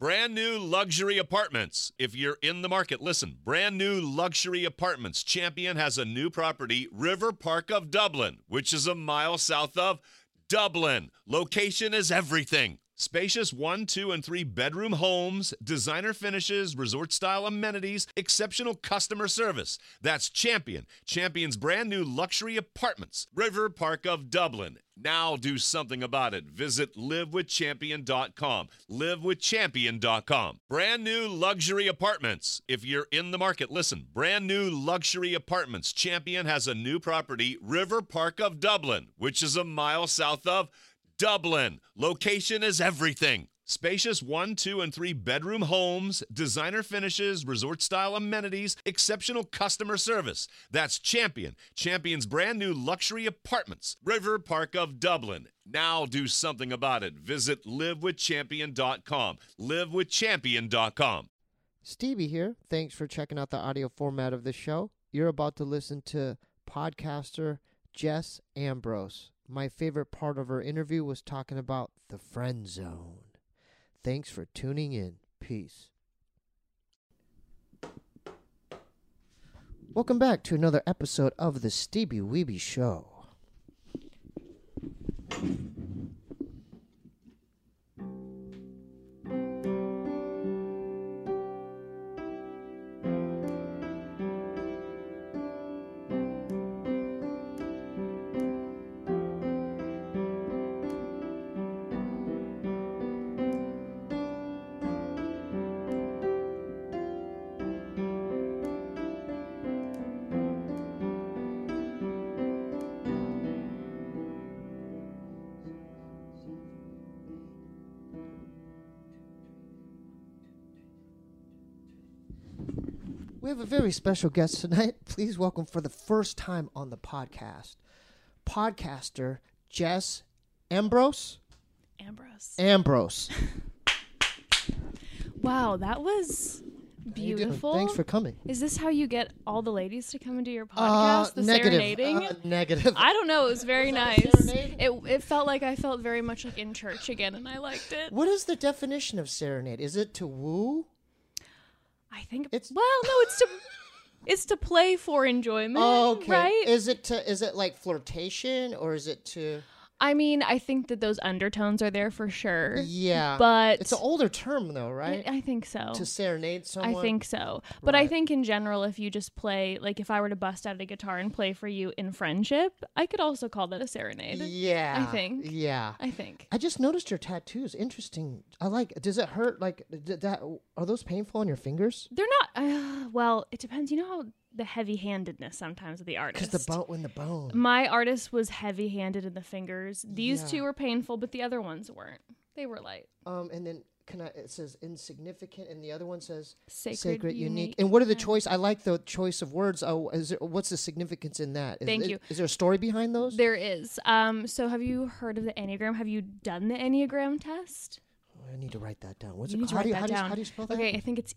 Brand new luxury apartments. If you're in the market, listen. Brand new luxury apartments. Champion has a new property, River Park of Dublin, which is a mile south of Dublin. Location is everything. Spacious 1, 2, and 3 bedroom homes, designer finishes, resort-style amenities, exceptional customer service. That's Champion. Champion's brand new luxury apartments, River Park of Dublin. Now do something about it. Visit livewithchampion.com. Livewithchampion.com. Brand new luxury apartments. If you're in the market, listen. Brand new luxury apartments. Champion has a new property, River Park of Dublin, which is a mile south of Dublin. Location is everything. Spacious 1, 2, and 3 bedroom homes, designer finishes, resort-style amenities, exceptional customer service. That's Champion. Champion's brand new luxury apartments, River Park of Dublin. Now do something about it. Visit livewithchampion.com. Livewithchampion.com. Stevie here. Thanks for checking out the audio format of this show. You're about to listen to podcaster Jess Ambrose. My favorite part of her interview was talking about the friend zone. Thanks for tuning in. Peace. Welcome back to another episode of the Stevie Weeby Show. We have a very special guest tonight. Please welcome for the first time on the podcast, podcaster Jess Ambrose. Ambrose. Wow, that was beautiful. Thanks for coming. Is this how you get all the ladies to come into your podcast? The negative. serenading? Negative. I don't know. It was very nice. Serenade? It felt like I felt very much like in church again, and I liked it. What is the definition of serenade? Is it to woo? I think It's- it's to play for enjoyment. Oh, okay. Right? Is it like flirtation or is it to? I mean, I think that those undertones are there for sure. Yeah, But it's an older term though, right? I think so. To serenade someone. I think so. But I Right. think in general, if you just play, like if I were to bust out a guitar and play for you in friendship, I could also call that a serenade. Yeah, I think. Yeah, I think. I just noticed your tattoos. Interesting. I like. Does it hurt? Like, are those painful on your fingers? They're not, well, it depends. You know how the heavy-handedness sometimes of the artist. Because the bone. My artist was heavy-handed in the fingers. These Yeah. two were painful, but the other ones weren't. They were light. And then it says insignificant, and the other one says Sacred, unique. And what are the choice? I like the choice of words. Oh, what's the significance in that? Thank you. Is there a story behind those? There is. So have you heard of the Enneagram? Have you done the Enneagram test? I need to write that down. What's You it need to called? write that down. How do you spell that? Okay, I think it's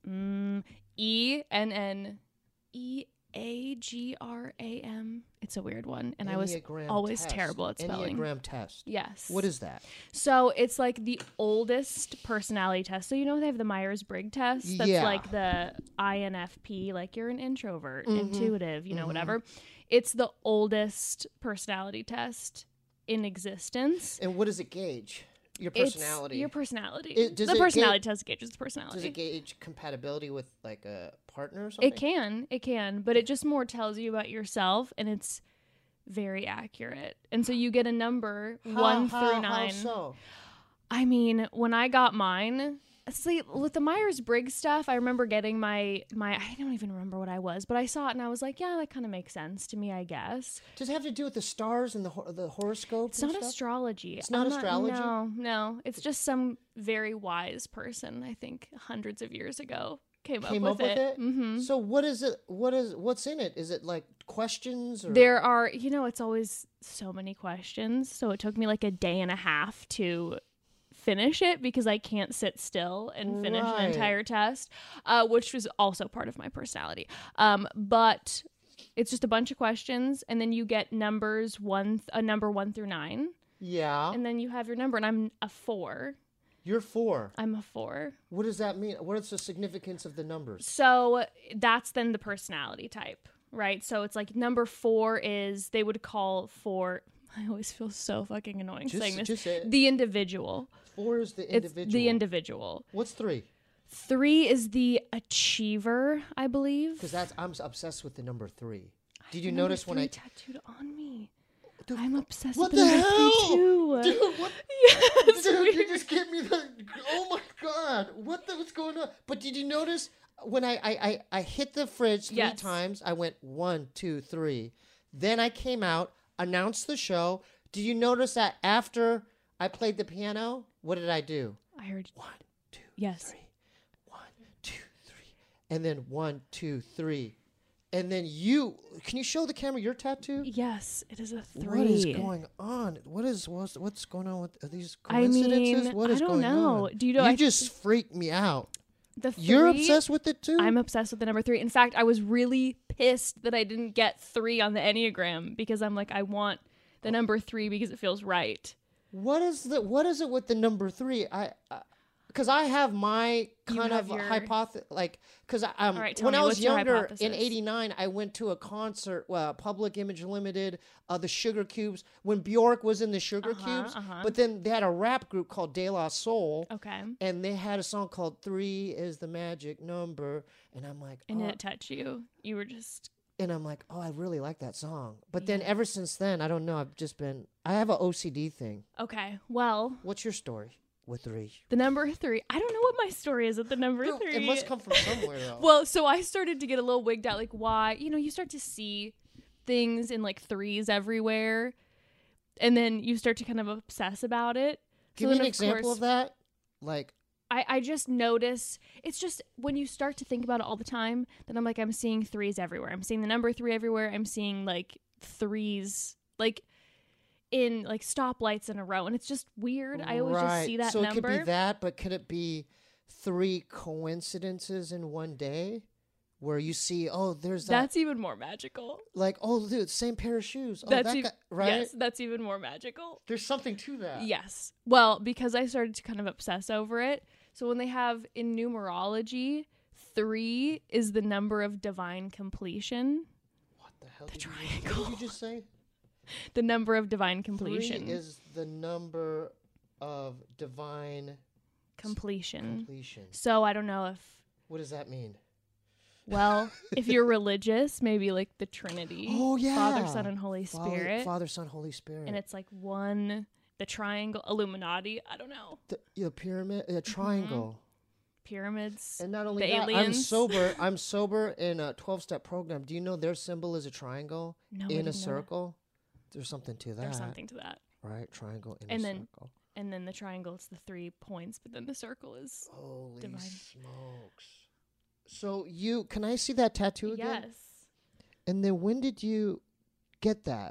ENNEAGRAM. It's a weird one, and I was Enneagram always test. terrible at spelling. Enneagram test. Yes. What is that? So it's like the oldest personality test. So you know they have the Myers-Briggs test. That's Yeah. like the INFP, like you're an introvert, Mhm. intuitive, whatever. It's the oldest personality test in existence. And what does it gauge? Your It's personality. your personality. Does The it personality test gauges personality. Does it gauge compatibility with like a partner or something? It can, but it just more tells you about yourself, and it's very accurate. And so you get a number 1 through 9. How so? I mean, when I got mine, see, with the Myers-Briggs stuff, I remember getting my I don't even remember what I was, but I saw it and I was like, yeah, that kind of makes sense to me, I guess. Does it have to do with the stars and the horoscope? It's and not stuff? astrology. It's not astrology? No. It's just some very wise person, I think hundreds of years ago, came up with it. Mm-hmm. So what is it? What's in it? Is it like questions? Or? There are, it's always so many questions. So it took me like a day and a half to finish it because I can't sit still and finish an entire test, which was also part of my personality. But it's just a bunch of questions, and then you get number 1 through 9. Yeah. And then you have your number, and I'm a 4. You're 4. I'm a 4. What does that mean? What is the significance of the numbers? So that's then the personality type, right? So it's like number 4 is, they would call 4, I always feel so fucking annoying saying this, the individual. 4 is the individual. It's the individual. What's 3? 3 is the achiever, I believe. Because I'm obsessed with the number 3. Did you notice when I tattooed on me? I'm obsessed what with the the number hell? 3 too. Dude, what? Yes, Dude, you just gave me the. Oh my god! What's going on? But did you notice when I hit the fridge 3 times? I went 1, 2, 3. Then I came out, announced the show. Did you notice that after I played the piano, what did I do? I heard 1, 2, yes. 3. 1, 2, 3. And then 1, 2, 3. And then can you show the camera your tattoo? Yes, it is a 3. What is going on? What's going on with these coincidences? What is I don't going know. on? Do you know? You just freaked me out. The 3, You're obsessed with it too? I'm obsessed with the number 3. In fact, I was really pissed that I didn't get 3 on the Enneagram because I'm like, I want the number 3 because it feels right. What is it with the number 3? Because I have my kind of hypothesis, like, because when I was younger in '89, I went to a concert, Public Image Limited, the Sugar Cubes, when Bjork was in the Sugar Cubes. But then they had a rap group called De La Soul. Okay. And they had a song called 3 is the Magic Number. And I'm like, and did it touch you? You were just. And I'm like, oh, I really like that song. But then ever since then, I don't know. I have an OCD thing. Okay. Well. What's your story? With 3. The number 3. I don't know what my story is with the number 3. It must come from somewhere, though. Well, so I started to get a little wigged out, like, why? You start to see things in, like, 3s everywhere, and then you start to kind of obsess about it. Give me an example of that. Like, I just notice, it's just, when you start to think about it all the time, then I'm seeing 3s everywhere. I'm seeing the number 3 everywhere. I'm seeing, like, 3s, like, in like stoplights in a row, and it's just weird. I always just see that number. So it could be that, but could it be 3 coincidences in one day where you see, oh, there's that. That's even more magical. Like, oh, dude, same pair of shoes. Oh, that's right? Yes, that's even more magical. There's something to that. Yes. Well, because I started to kind of obsess over it. So when they have in numerology, 3 is the number of divine completion. What the hell? The triangle. What did you just say? The number of divine completion. 3 is the number of divine completion. Completion. So I don't know if. What does that mean? Well, if you're religious, maybe like the Trinity. Oh, yeah. Father, Son, and Holy Spirit. Father, Son, Holy Spirit. And it's like one, the triangle, Illuminati. I don't know. The pyramid, the triangle. Pyramids. And not only the that, aliens. I'm sober in a 12-step program. Do you know their symbol is a triangle in a circle? There's something to that. There's something to that. Right, triangle in and a then, circle. And then the triangle is the 3 points, but then the circle is holy divine. Smokes. So can I see that tattoo again? Yes. And then when did you get that?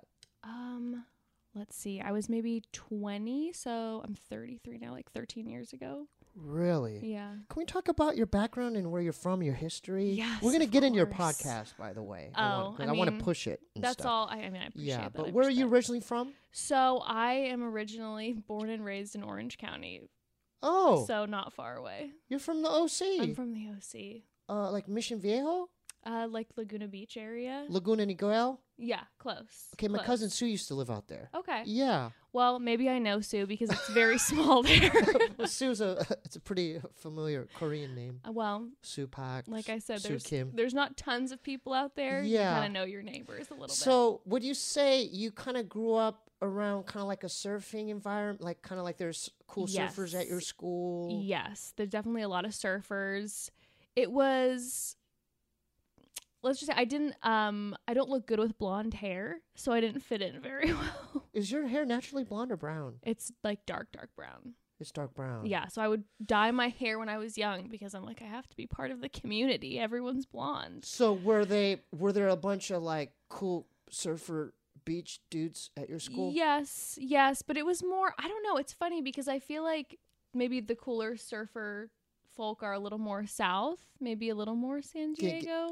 Let's see. I was maybe 20, so I'm 33 now, like 13 years ago. Really? Yeah. Can we talk about your background and where you're from, your history? Yes, we're gonna get into your course. podcast, by the way. I want to push it. And that's stuff. all. I appreciate that. But where are you originally from? So I am originally born and raised in Orange County. Oh. So not far away. You're from the OC. I'm from the OC. Like Mission Viejo? Like Laguna Beach area. Laguna Niguel? Yeah, close. Okay, my cousin Sue used to live out there. Okay. Yeah. Well, maybe I know Sue because it's very small there. Well, Sue's it's a pretty familiar Korean name. Well, Sue Park. like I said, Kim. there's not tons of people out there. Yeah. You kind of know your neighbors a little bit. So, would you say you kind of grew up around kind of like a surfing environment, like kind of like there's cool surfers at your school? Yes, there's definitely a lot of surfers. It was, let's just say I don't look good with blonde hair, so I didn't fit in very well. Is your hair naturally blonde or brown? It's like dark brown. It's dark brown. Yeah, so I would dye my hair when I was young because I'm like, I have to be part of the community. Everyone's blonde. So were there a bunch of like cool surfer beach dudes at your school? Yes, but it was more, I don't know, it's funny because I feel like maybe the cooler surfer folk are a little more south, maybe a little more San Diego.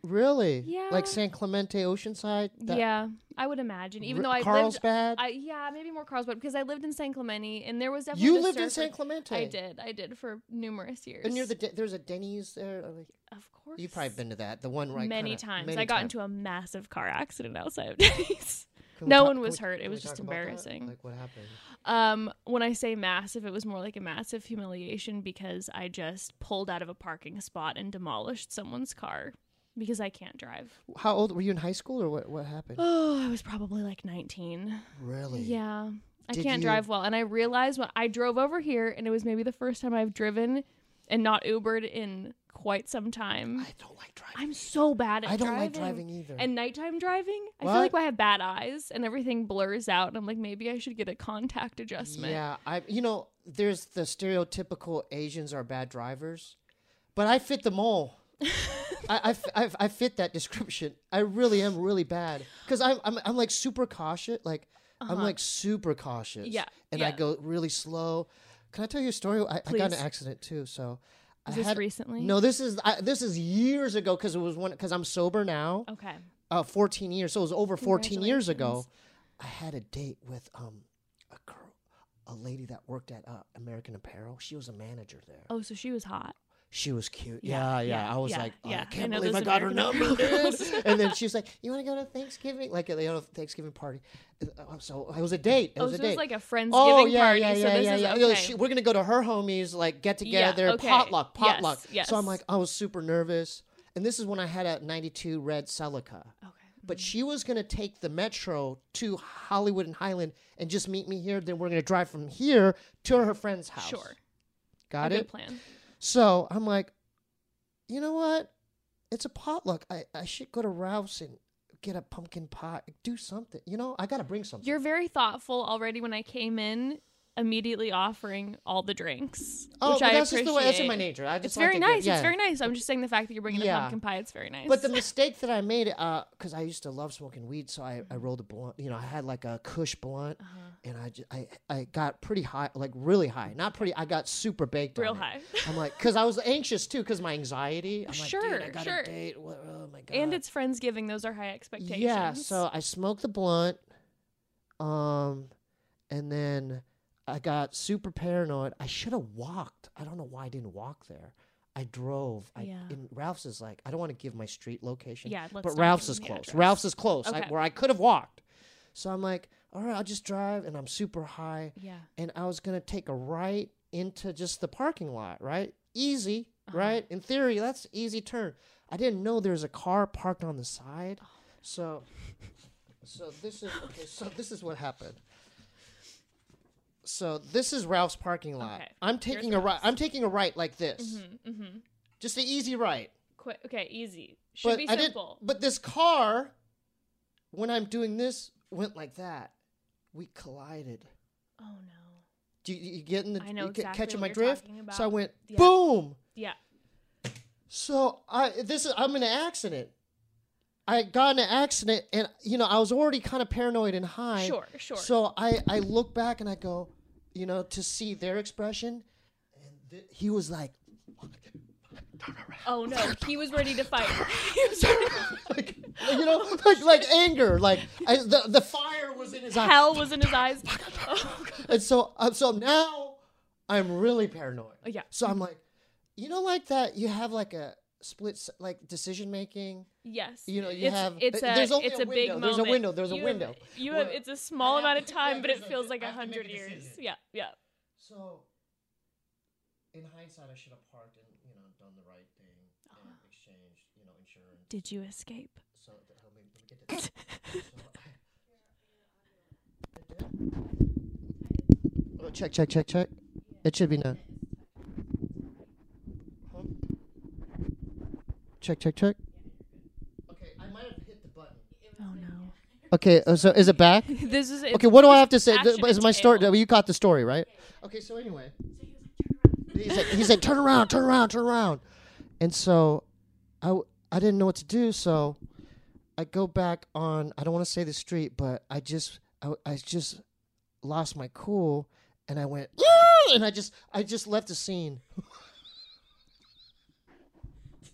Really? Yeah. Like San Clemente, Oceanside? Yeah, I would imagine. Even though I lived, Carlsbad? maybe more Carlsbad because I lived in San Clemente, and there was definitely You the lived in surfer- San Clemente? I did for numerous years. And near there's a Denny's there? Like, of course, you've probably been to that. The one right many kinda, times. many I got times. into a massive car accident outside of Denny's. Can we No talk- one can was we- hurt. It can we was just talk about that? embarrassing. Like, what happened? When I say massive, it was more like a massive humiliation because I just pulled out of a parking spot and demolished someone's car because I can't drive. How old were you in high school, or what happened? Oh, I was probably like 19. Really? Yeah. I Did can't you- drive well. And I realized when I drove over here, and it was maybe the first time I've driven and not Ubered in quite some time. I don't like driving. I'm so bad at I driving. don't like driving either. And nighttime driving, I feel What? like I have bad eyes and everything blurs out. And I'm like, maybe I should get a contact adjustment. Yeah, there's the stereotypical Asians are bad drivers, but I fit them all. I fit that description. I really am really bad because I'm like super cautious. Like I'm like super cautious. Yeah, and yeah. I go really slow. Can I tell you a story? I got in Please. an accident too. So Is I this had recently? no. This is years ago because it was because I'm sober now. Okay. 14 years. So it was over 14 years ago. Congratulations. I had a date with a girl, a lady that worked at American Apparel. She was a manager there. Oh, so she was hot. She was cute. Yeah, Yeah. I was yeah, like, oh, yeah. I I can't know believe I those got her American number, dude. girls. And then she was like, you want to go to Thanksgiving? Like, Thanksgiving party. So it was a date. It Oh, was so a it date. was like a Friendsgiving Oh, yeah, party. yeah, so yeah, this yeah, is yeah. okay. We're going to go to her homies, like, get together, okay. potluck. Yes. So I'm like, I was super nervous. And this is when I had a 92 red Celica. Okay. But she was going to take the metro to Hollywood and Highland and just meet me here. Then we're going to drive from here to her friend's house. Sure. Got a it? Good plan. So I'm like, you know what? It's a potluck. I should go to Ralph's and get a pumpkin pie. Do something. I got to bring something. You're very thoughtful already when I came in, immediately offering all the drinks, Oh, which but I that's appreciate. just the way. That's in my nature. I just It's like very to nice. Get, yeah. It's very nice. I'm just saying the fact that you're bringing Yeah. a pumpkin pie, it's very nice. But the mistake that I made, because I used to love smoking weed, so I rolled a blunt. I had like a Kush blunt, and I got pretty high, like really high. Not pretty. I got super baked. Real on it. high. I'm like, because I was anxious too, because my anxiety. I'm Sure, like, dude, I got sure. a date. Oh my god. And it's Friendsgiving. Those are high expectations. Yeah. So I smoked the blunt, and then I got super paranoid. I should have walked. I don't know why I didn't walk there. I drove. Yeah. And Ralph's is like, I don't want to give my street location. Yeah, let's but not Ralph's give is them the close. address. Ralph's is close. Okay. Where I could have walked. So I'm like, all right, I'll just drive, and I'm super high. Yeah. And I was gonna take a right into just the parking lot, right? Easy, right? In theory, that's an easy turn. I didn't know there was a car parked on the side. So this is okay. So this is what happened. So this is Ralph's parking lot. Okay. I'm taking Here's a right. Ralph's. I'm taking a right like this. Mm-hmm. Just an easy right. Quick. Okay. Easy. Should be I didn't. simple. But this car, when I'm doing this, went like that. We collided. Oh no. Do you get in the? I know you exactly catching my what you're drift? talking about. So I went Yeah. boom. Yeah. So I'm in an accident. I got in an accident, and I was already kind of paranoid and high. Sure. So I look back and I go, to see their expression, and he was like, turn around. Oh no, he was ready to fight. like anger, like the fire was in his eyes. Hell was in his eyes. Oh, God. And so now I'm really paranoid. Yeah. So I'm like, like that. You have like a split decision making. Yes. There's only it's a a big window. moment. There's a window. There's a You window. Have, you have. It's a small amount of time, but it feels like I have to make 100 a years. decision. Yeah. So, in hindsight, I should have parked and done the right thing and exchanged insurance. Did you escape? So let me get to that. Check. It should be now. Check. Okay, I might have hit the button. Oh no. Okay, so is it back? This is Okay, what do I have to say? action Is my story? entailed. You got the story, right? Okay, so anyway, he said, "Turn around," and so I didn't know what to do, so I go back on. I don't want to say the street, but I just lost my cool, and I went, and I just left the scene.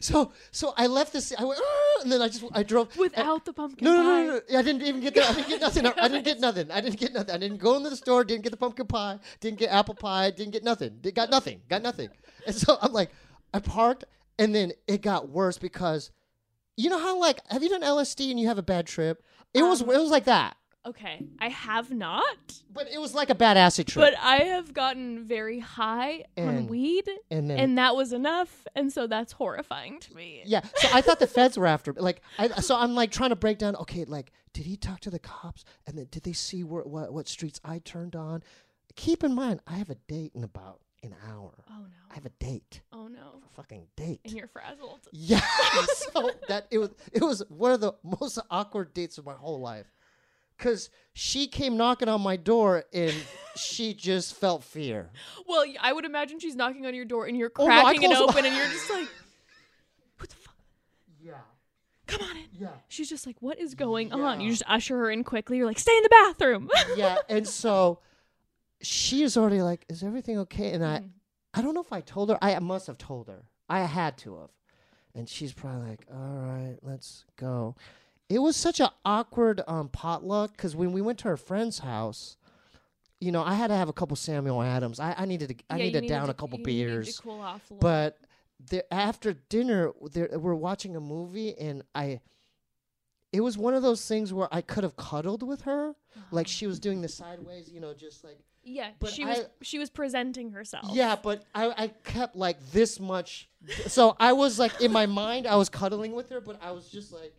So I left this. I went, "Arr!" and then I drove Without the pumpkin No, pie. no. I didn't even get that. I didn't get nothing. I didn't get nothing. I didn't go into the store. Didn't get the pumpkin pie. Didn't get apple pie. Didn't get nothing. Got nothing. And so I'm like, I parked, and then it got worse because, you know how like, have you done LSD and you have a bad trip? It was like that. Okay, I have not. But it was like a bad acid trip. But I have gotten very high on And- weed, and that was enough, and so that's horrifying to me. Yeah, so I thought the feds were after me. So I'm like trying to break down. Okay, like, did he talk to the cops? And then did they see what streets I turned on? Keep in mind, I have a date in about an hour. Oh no. I have a date. Oh no. A fucking date. And you're frazzled. Yeah. So that it was one of the most awkward dates of my whole life. Cause she came knocking on my door and she just felt fear. Well, I would imagine she's knocking on your door and you're Oh, no, I cracking it closed open and you're just like, what the fuck? Yeah. Come on in. Yeah. She's just like, what is going on? Yeah. You just usher her in quickly. You're like, stay in the bathroom. Yeah. And so she is already like, is everything okay? And I don't know if I told her. I must have told her. I had to have. And she's probably like, all right, let's go. It was such an awkward potluck because when we went to her friend's house, you know, I had to have a couple Samuel Adams. I needed to down a couple beers. Needed to cool off a little. But after dinner, we're watching a movie, and it was one of those things where I could have cuddled with her, like she was doing the sideways, you know, just like. Yeah, but she was presenting herself. Yeah, but I kept like this much. So I was like, in my mind, I was cuddling with her, but I was just like.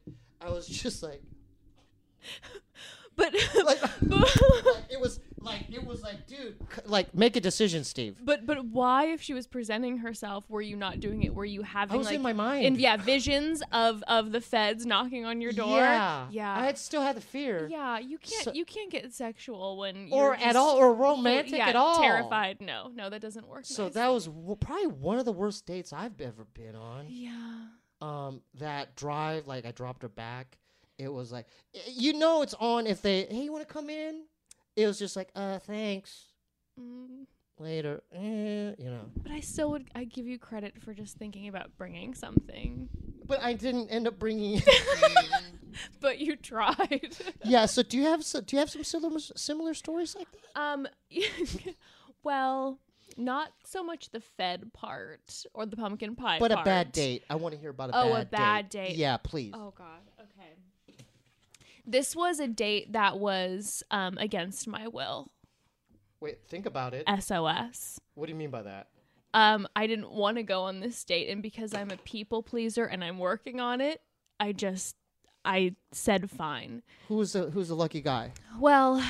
But It was like, dude, like, make a decision, Steve. But why, if she was presenting herself, were you not doing it? Were you having I was like in my mind. visions of the feds knocking on your door? Yeah. I still had the fear. Yeah, you can't get sexual when or you're at all or romantic at all. Terrified. No, that doesn't work. So nice. that was probably one of the worst dates I've ever been on. Yeah. That drive, like I dropped her back. It was like, you know, it's on if they, hey, you want to come in? It was just like, thanks. Later, you know. But I give you credit for just thinking about bringing something. But I didn't end up bringing it. But you tried. Yeah. So do you have some similar stories like that? Well, not so much the Fed part or the pumpkin pie but part. a bad date. I want to hear about a bad date. Yeah, please. Oh God. Okay. This was a date that was against my will. Wait, think about it. SOS. What do you mean by that? I didn't want to go on this date, and because I'm a people pleaser and I'm working on it, I said fine. Who's the lucky guy? Well,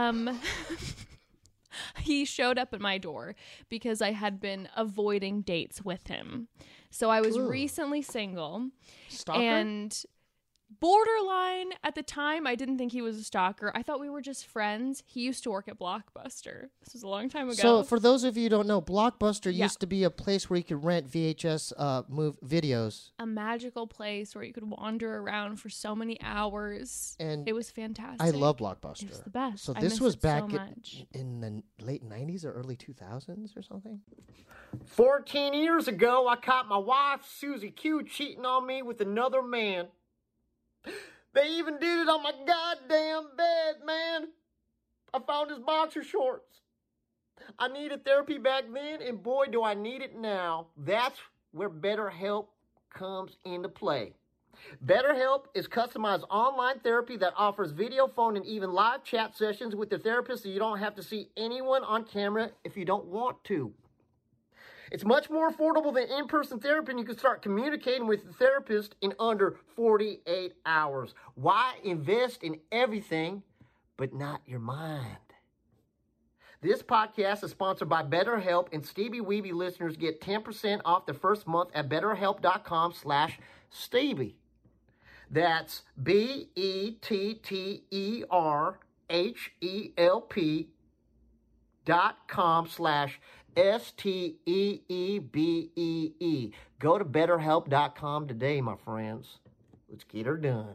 he showed up at my door because I had been avoiding dates with him. So I was recently single. Stalker? And borderline at the time. I didn't think he was a stalker. I thought we were just friends. He used to work at Blockbuster. This was a long time ago. So for those of you who don't know, Blockbuster used to be a place where you could rent VHS videos. A magical place where you could wander around for so many hours. And it was fantastic. I love Blockbuster. It was the best. So I this miss was it back so much. in the late 90s or early 2000s or something? 14 years ago, I caught my wife, Susie Q, cheating on me with another man. They even did it on my goddamn bed, man. I found his boxer shorts. I needed therapy back then, and boy, do I need it now. That's where BetterHelp comes into play. BetterHelp is customized online therapy that offers video, phone, and even live chat sessions with the therapist, so you don't have to see anyone on camera if you don't want to. It's much more affordable than in-person therapy, and you can start communicating with the therapist in under 48 hours. Why invest in everything but not your mind? This podcast is sponsored by BetterHelp, and Stevie Weeby listeners get 10% off the first month at BetterHelp.com/Stevie. That's BetterHelp.com/STEEBEE. Go to BetterHelp.com today, my friends. Let's get her done.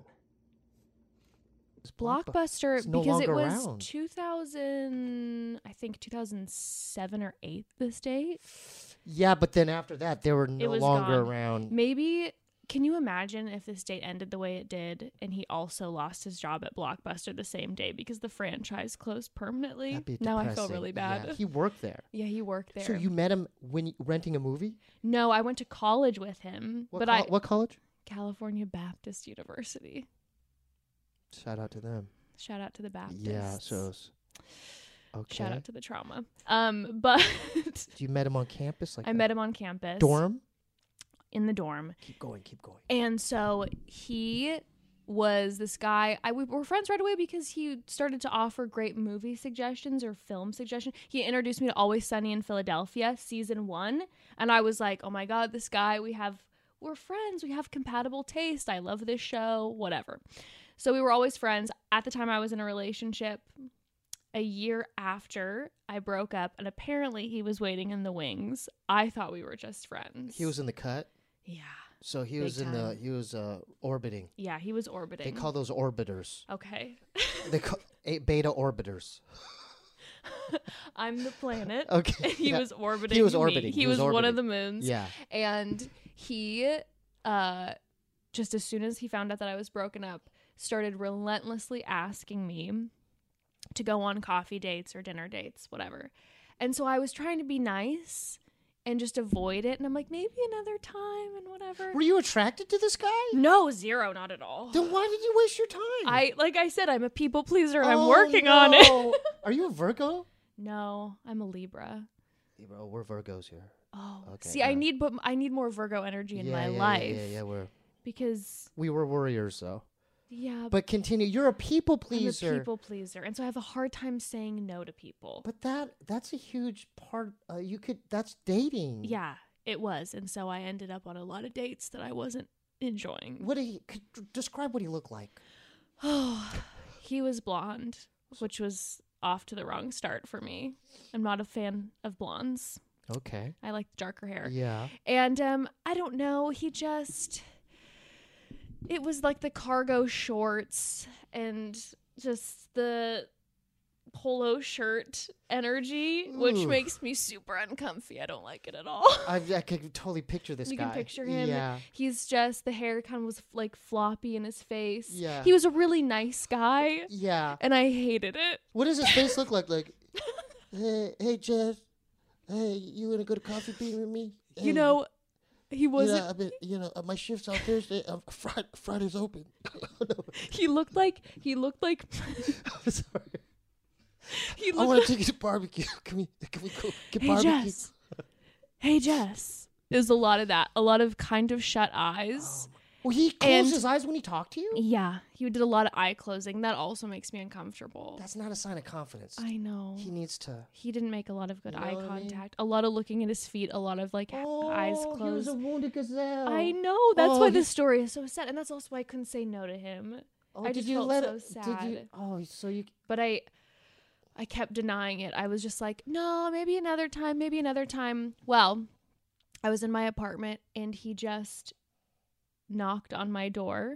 Blockbuster, it's no because it longer was around. 2007 or 8, this date. Yeah, but then after that, they were no was longer gone. around. Maybe, can you imagine if this date ended the way it did and he also lost his job at Blockbuster the same day because the franchise closed permanently? That'd be Now I feel depressing. really bad. Yeah, he worked there. Yeah, he worked there. So you met him when renting a movie? No, I went to college with him. What college? California Baptist University. Shout out to them. Shout out to the Baptists. Yeah, so okay. Shout out to the trauma. But You met him on campus? I met him on campus. Dorm? In the dorm. Keep going. And so he was this guy. We were friends right away because he started to offer great movie suggestions or film suggestions. He introduced me to Always Sunny in Philadelphia, season 1. And I was like, oh my God, this guy, we're friends. We have compatible taste. I love this show, whatever. So we were always friends. At the time I was in a relationship. A year after I broke up, and apparently he was waiting in the wings. I thought we were just friends. He was in the cut? Yeah. So he Big was orbiting. Yeah, he was orbiting. They call those orbiters. Okay. They call beta orbiters. I'm the planet. Okay. He yeah. was orbiting. He was me. orbiting. He was one orbiting. of the moons. Yeah. And he, just as soon as he found out that I was broken up, started relentlessly asking me to go on coffee dates or dinner dates, whatever. And so I was trying to be nice and just avoid it. And I'm like, maybe another time and whatever. Were you attracted to this guy? No, zero, not at all. Then why did you waste your time? Like I said, I'm a people pleaser and I'm Oh, working on it. no. Are you a Virgo? No, I'm a Libra. Oh, we're Virgos here. Oh, Okay, see, yeah. I need more Virgo energy in my life. Yeah, Because we were warriors though. yeah, But continue. You're a people I'm pleaser. a people pleaser, and so I have a hard time saying no to people. But that's a huge part. That's dating. Yeah, it was, and so I ended up on a lot of dates that I wasn't enjoying. Describe what he looked like? Oh, he was blonde, which was off to the wrong start for me. I'm not a fan of blondes. Okay. I like darker hair. Yeah. And I don't know, it was like the cargo shorts and just the polo shirt energy, which Ooh. makes me super uncomfy. I don't like it at all. I could totally picture this You guy. can picture him. Yeah. He's just, the hair kind of was like floppy in his face. Yeah. He was a really nice guy, Yeah. and I hated it. What does his face look like? Like, hey, Jess. Hey, you gonna go to Coffee Bean with me? Hey, You know, he wasn't. My shift's on Thursday. Friday's open. He looked like. I'm sorry. He I looked want to take you to barbecue. Can we go get Hey barbecue? Jess. Hey Jess. There's a lot of that. A lot of kind of shut eyes. Well, he closed And- his eyes when he talked to you? Yeah. He did a lot of eye closing. That also makes me uncomfortable. That's not a sign of confidence. I know. He needs to. He didn't make a lot of good You know eye what I mean? contact. A lot of looking at his feet. A lot of like eyes He was closed. a wounded gazelle. I know. That's Oh, why he- this story is so sad. And that's also why I couldn't say no to him. Oh, I did just you felt let so it? sad. Did you? Oh, so you. But I kept denying it. I was just like, no, maybe another time, maybe another time. Well, I was in my apartment and he just knocked on my door.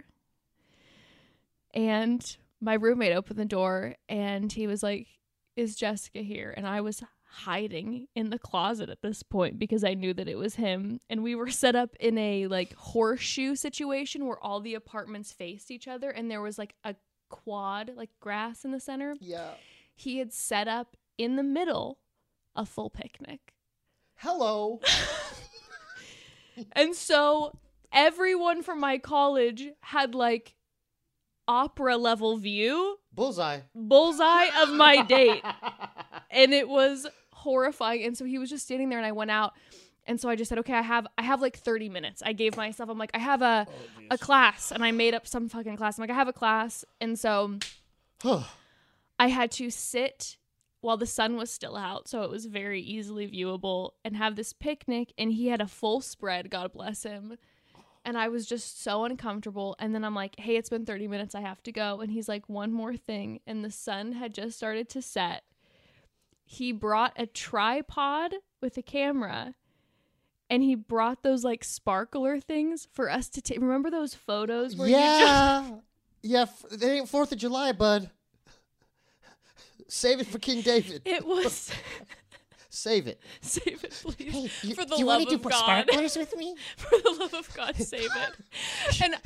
And my roommate opened the door and he was like, is Jessica here? And I was hiding in the closet at this point because I knew that it was him. And we were set up in a like horseshoe situation where all the apartments faced each other and there was like a quad, like grass in the center. Yeah. He had set up in the middle a full picnic. Hello. And so everyone from my college had like opera level view, Bullseye. bullseye of my date. And it was horrifying. And so he was just standing there and I went out. And so I just said, okay, I have like 30 minutes. I gave myself, I'm like, I have a class. And I made up some fucking class. I'm like, I have a class. And so I had to sit while the sun was still out, so it was very easily viewable, and have this picnic, and he had a full spread, God bless him. And I was just so uncomfortable. And then I'm like, hey, it's been 30 minutes. I have to go. And he's like, one more thing. And the sun had just started to set. He brought a tripod with a camera. And he brought those like sparkler things for us to take. Remember those photos where Yeah, they ain't 4th of July, bud. Save it for King David. It was Save it. Save it, please. Hey, For the you love want to of do God. sparklers with me? For the love of God, save it. And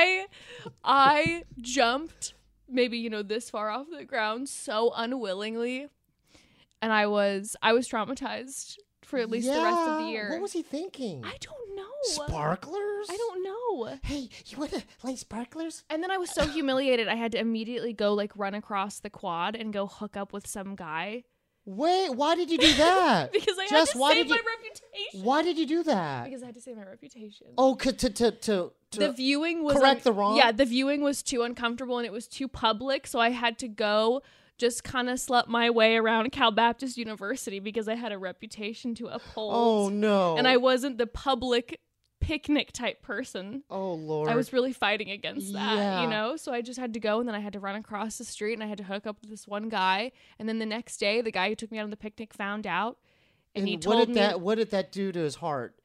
I jumped maybe, this far off the ground so unwillingly. And I was traumatized for at least the rest of the year. What was he thinking? I don't know. Sparklers? I don't know. Hey, you want to light sparklers? And then I was so humiliated, I had to immediately go run across the quad and go hook up with some guy. Wait, why did you do that? Because I Jess, had to why save did my you- reputation. Why did you do that? Because I had to save my reputation. Oh, to The viewing was correct the wrong? Yeah, the viewing was too uncomfortable and it was too public, so I had to go just kind of slut my way around Cal Baptist University because I had a reputation to uphold. Oh no. And I wasn't the public picnic type person. Oh Lord. I was really fighting against that, Yeah. So I just had to go, and then I had to run across the street, and I had to hook up with this one guy, and then the next day the guy who took me out on the picnic found out, and he told me what did that do to his heart?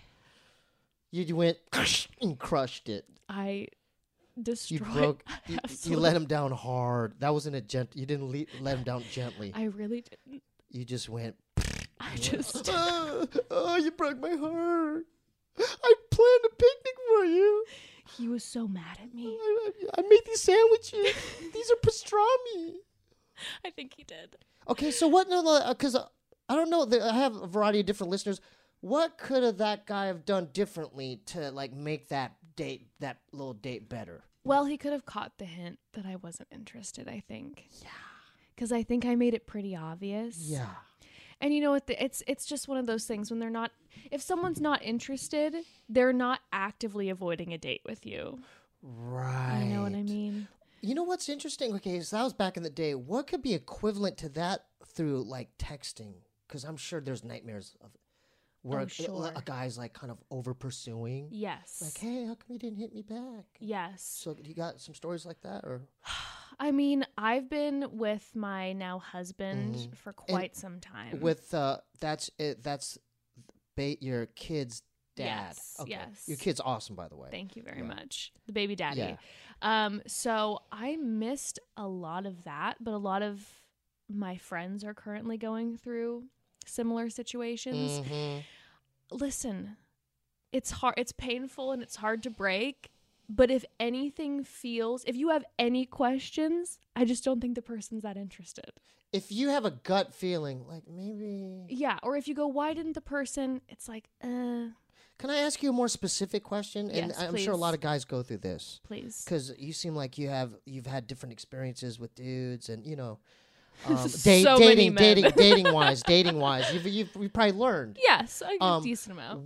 You went and crushed it. I destroyed. You broke. You Absolutely. let him down hard. That wasn't a You didn't let him down gently. I really didn't. You just went. I just. Oh, you broke my heart. I planned a picnic for you. He was so mad at me. I made these sandwiches. These are pastrami. I think he did. Okay, so what? No, because I don't know. I have a variety of different listeners. What could have that guy have done differently to make that little date better? Well, he could have caught the hint that I wasn't interested, I think. Yeah. Because I think I made it pretty obvious. Yeah. And you know what? It's just one of those things when they're not. If someone's not interested, they're not actively avoiding a date with you. Right. You know what I mean? You know what's interesting? Okay, so that was back in the day. What could be equivalent to that through texting? Because I'm sure there's nightmares of where sure. a guy's kind of over pursuing. Yes. Hey, how come you didn't hit me back? Yes. So you got some stories like that, or? I mean, I've been with my now husband for quite some time. With that's it. That's your kid's dad. Yes, Okay. yes. Your kid's awesome, by the way. Thank you very much. The baby daddy. Yeah. So I missed a lot of that, but a lot of my friends are currently going through similar situations. Mm-hmm. Listen, it's hard, it's painful, and it's hard to break. But if you have any questions, I just don't think the person's that interested. If you have a gut feeling, maybe. Yeah, or if you go, why didn't the person? It's Can I ask you a more specific question? And Yes, I'm sure a please. lot of guys go through this. Please. Because you seem like you've had different experiences with dudes, and So many men. dating wise, you've probably learned. Yes, a decent amount.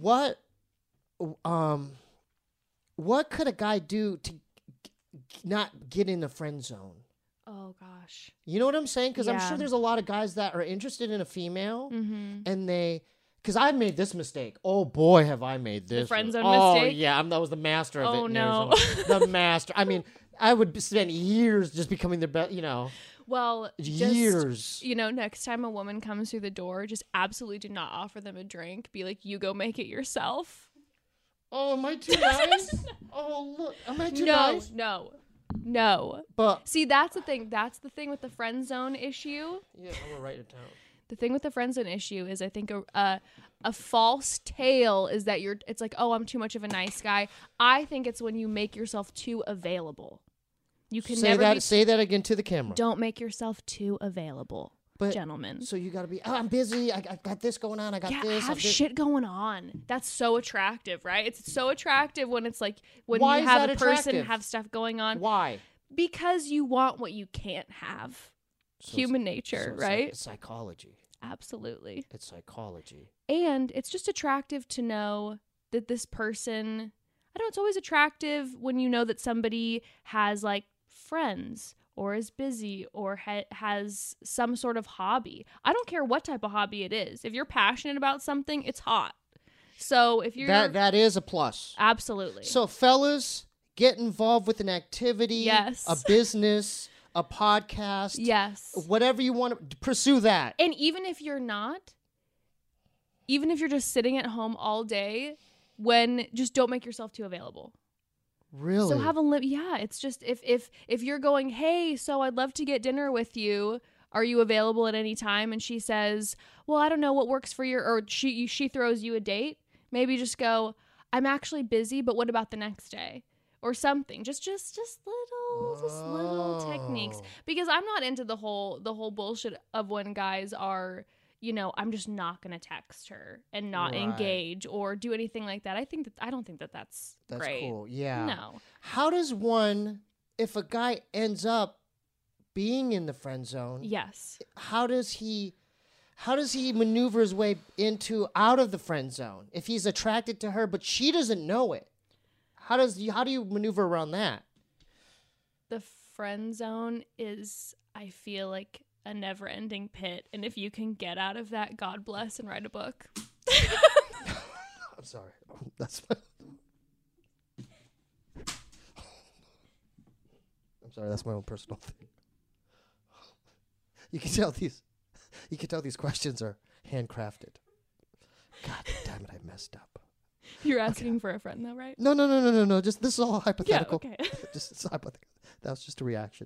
What could a guy do to not get in the friend zone? Oh gosh. You know what I'm saying? Because I'm Yeah. sure there's a lot of guys that are interested in a female, Mm-hmm. and because I've made this mistake. Oh boy, have I made this friend one. zone Oh mistake? yeah, I was the master of it. Oh, in no. Arizona. The master. I mean, I would spend years just becoming the best. Well, Years. Just, next time a woman comes through the door, just absolutely do not offer them a drink. Be like, you go make it yourself. Oh, am I too nice? Oh look, am I too nice? No. But See, that's the thing. That's the thing with the friend zone issue. yeah, I'm gonna write it down. The thing with the friend zone issue is, I think a false tale is that it's like, oh, I'm too much of a nice guy. I think it's when you make yourself too available. You can Say that again to the camera. Don't make yourself too available, But- gentlemen. So you got to be. Oh, I'm busy. I got this going on. I got this. have I've this. shit going on. That's so attractive, right? It's so attractive when it's like when Why you is have that a person attractive? have stuff going on. Why? Because you want what you can't have. So Human it's- nature, so it's right? It's psychology. Absolutely. It's psychology. And it's just attractive to know that this person, it's always attractive when you know that somebody has friends or is busy or has some sort of hobby. I don't care what type of hobby it is. If you're passionate about something, it's hot. So if you're That is a plus. absolutely. So fellas, get involved with an activity, Yes. a business, a podcast, yes. whatever you want to pursue that. And even if you're not, even if you're just sitting at home all day, just don't make yourself too available. Really? So have a yeah, it's just if you're going, hey, so I'd love to get dinner with you. are you available at any time? And she says, well, I don't know what works for your, or she throws you a date. Maybe just go, I'm actually busy, but what about the next day? Or something. Just little techniques. Because I'm not into the whole bullshit of when guys are, you know, I'm just not going to text her and not engage or do anything like that. I don't think that that's great. Cool. Yeah. No. How does one, if a guy ends up being in the friend zone? Yes. How does he maneuver his way out of the friend zone if he's attracted to her but she doesn't know it? How do you maneuver around that? The friend zone is, I feel like, a never-ending pit, and if you can get out of that, God bless and write a book. I'm sorry. That's my own personal thing. You can tell these questions are handcrafted. God damn it, I messed up. You're asking for a friend, though, right? No. Just this is all hypothetical. Yeah, okay. It's hypothetical. That was just a reaction.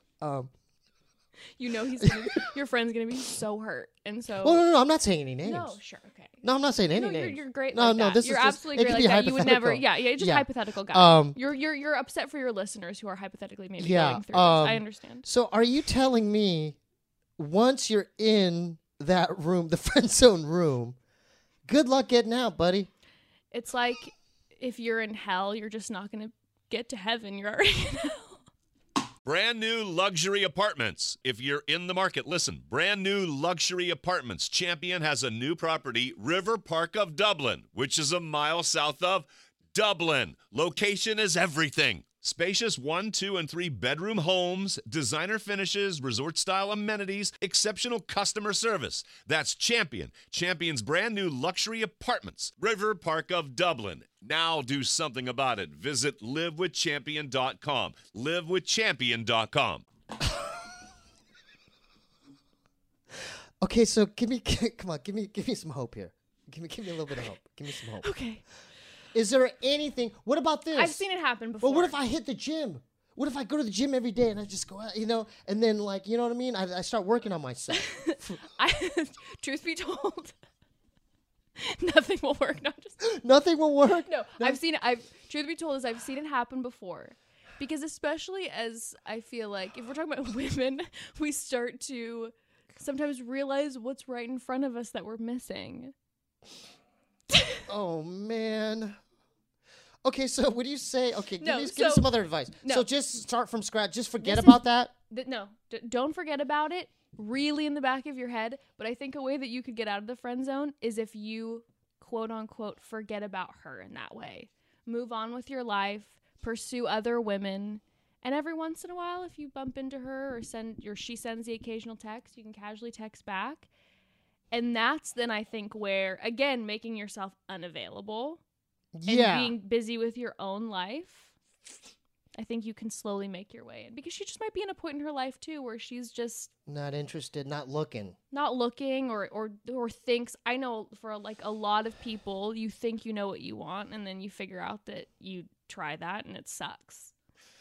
You know your friend's gonna be so hurt, and so. Well, no. I'm not saying any names. No, sure, okay. No, I'm not saying any No, names. you're great. No, like no. that. This you're is absolutely just, great like that. You would never. Yeah. Just hypothetical guy. You're upset for your listeners who are hypothetically maybe going through this. I understand. So, are you telling me once you're in that room, the friend zone room, good luck getting out, buddy? It's like if you're in hell, you're just not gonna get to heaven. You're already in hell. Brand new luxury apartments. If you're in the market, listen. Brand new luxury apartments. Champion has a new property, River Park of Dublin, which is a mile south of Dublin. Location is everything. Spacious 1, 2, and 3 bedroom homes, designer finishes, resort-style amenities, exceptional customer service. That's Champion. Champion's brand new luxury apartments, River Park of Dublin. Now do something about it. Visit livewithchampion.com. Livewithchampion.com. Okay, so give me some hope here. Give me a little bit of hope. Give me some hope. Okay. Is there anything? What about this? I've seen it happen before. Well, what if I hit the gym? What if I go to the gym every day and I just go out, and then you know what I mean? I start working on myself. Truth be told, nothing will work. No, nothing will work. No, truth be told, I've seen it happen before, because especially as I feel like if we're talking about women, we start to sometimes realize what's right in front of us that we're missing. Oh man. Okay, so what do you say? Okay, give me some other advice. No. So just start from scratch. Just forget about that. Don't forget about it. Really in the back of your head. But I think a way that you could get out of the friend zone is if you, quote unquote, forget about her in that way. Move on with your life. Pursue other women. And every once in a while, if you bump into her or she sends the occasional text, you can casually text back. And that's then I think where, again, making yourself unavailable. Yeah. And being busy with your own life, I think you can slowly make your way in. Because she just might be in a point in her life, too, where she's just... not interested, not looking. Not looking or thinks... I know for, a lot of people, you think you know what you want, and then you figure out that you try that, and it sucks.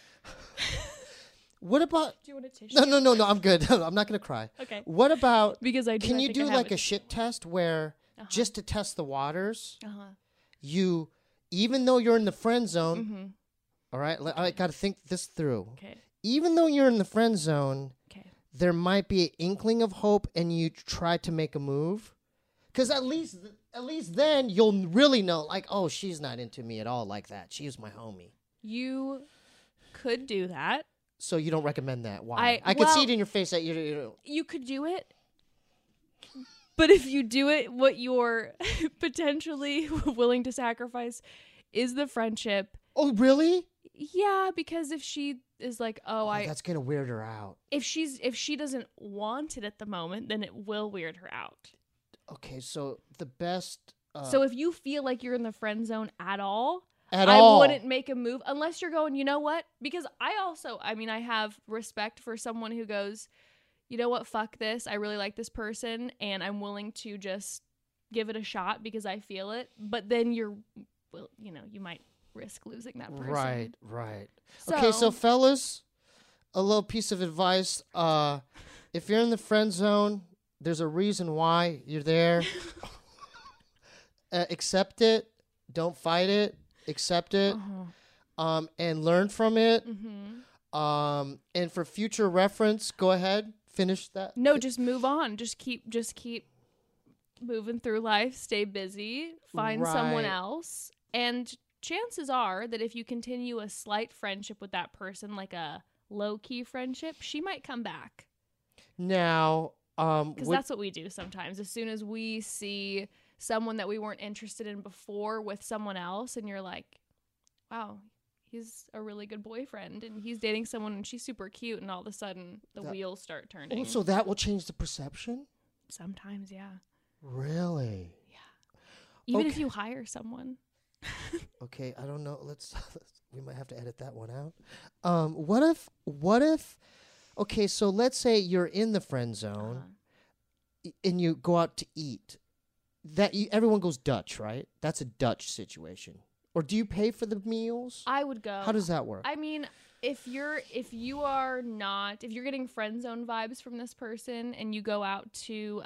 What about... Do you want a tissue? No, I'm good. I'm not going to cry. Okay. What about... Because I do. Can you do a shit test where, just to test the waters, you... Even though you're in the friend zone, all right, I got to think this through. Okay. Even though you're in the friend zone, there might be an inkling of hope, and you try to make a move, because at least then you'll really know, oh, she's not into me at all like that. She's my homie. You could do that. So you don't recommend that? Why? I can see it in your face that you. You could do it. But if you do it, what you're potentially willing to sacrifice is the friendship. Oh, really? Yeah, because if she is that's gonna weird her out. If she doesn't want it at the moment, then it will weird her out. Okay, so the best. So if you feel like you're in the friend zone at all, I wouldn't make a move unless you're going, you know what? Because I have respect for someone who goes, you know what, fuck this. I really like this person and I'm willing to just give it a shot because I feel it. But then you might risk losing that person. Right. Okay, so fellas, a little piece of advice. If you're in the friend zone, there's a reason why you're there. Accept it. Don't fight it. Accept it. And learn from it. And for future reference, go ahead. Finish that. No, just move on. Just keep moving through life. Stay busy. Find someone Right. else. And chances are that if you continue a slight friendship with that person, like a low-key friendship, she might come back. Now, Because that's what we do sometimes. As soon as we see someone that we weren't interested in before with someone else, and you're like, wow, he's a really good boyfriend, and he's dating someone, and she's super cute, and all of a sudden, the wheels start turning. so that will change the perception? Sometimes, yeah. Really? Even if Okay. you hire someone. Okay, I don't know. Let's we might have to edit that one out. What if okay, so let's say you're in the friend zone and you go out to eat. Everyone goes Dutch, right? That's a Dutch situation. Or do you pay for the meals? I would go. How does that work? I mean, if you're getting friend zone vibes from this person and you go out to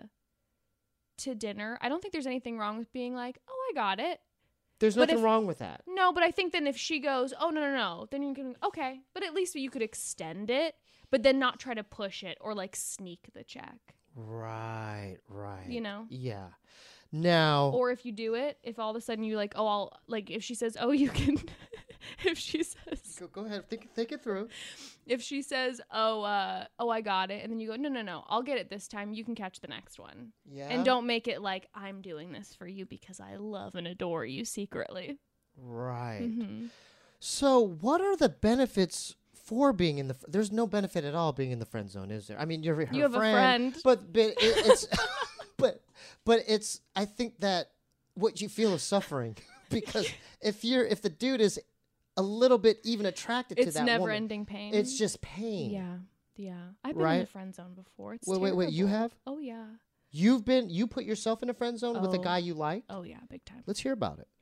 dinner, I don't think there's anything wrong with being like, oh, I got it. There's but nothing if- wrong with that. No, but I think then if she goes, oh, no, then you can, okay. But at least you could extend it, but then not try to push it or like sneak the check, Right. you know? Yeah. Now, Or if you do it, if all of a sudden you like, oh, I'll, like if she says, oh, you can, if she says, go ahead, think it through. if she says, oh, I got it. And then you go, no, I'll get it this time. You can catch the next one. Yeah. And don't make it like, I'm doing this for you because I love and adore you secretly. Right. Mm-hmm. So, what are the benefits for being in the? There's no benefit at all being in the friend zone, is there? I mean, you're her You have a friend. but it's, but it's. I think that what you feel is suffering because if the dude is a little bit even attracted to It's that never woman, ending pain. it's just pain. Yeah. I've been in the Right? friend zone before. It's Wait, you terrible. have? Oh, yeah. You put yourself in a friend zone with a Oh. guy you like? Oh, yeah, big time. Let's hear about it.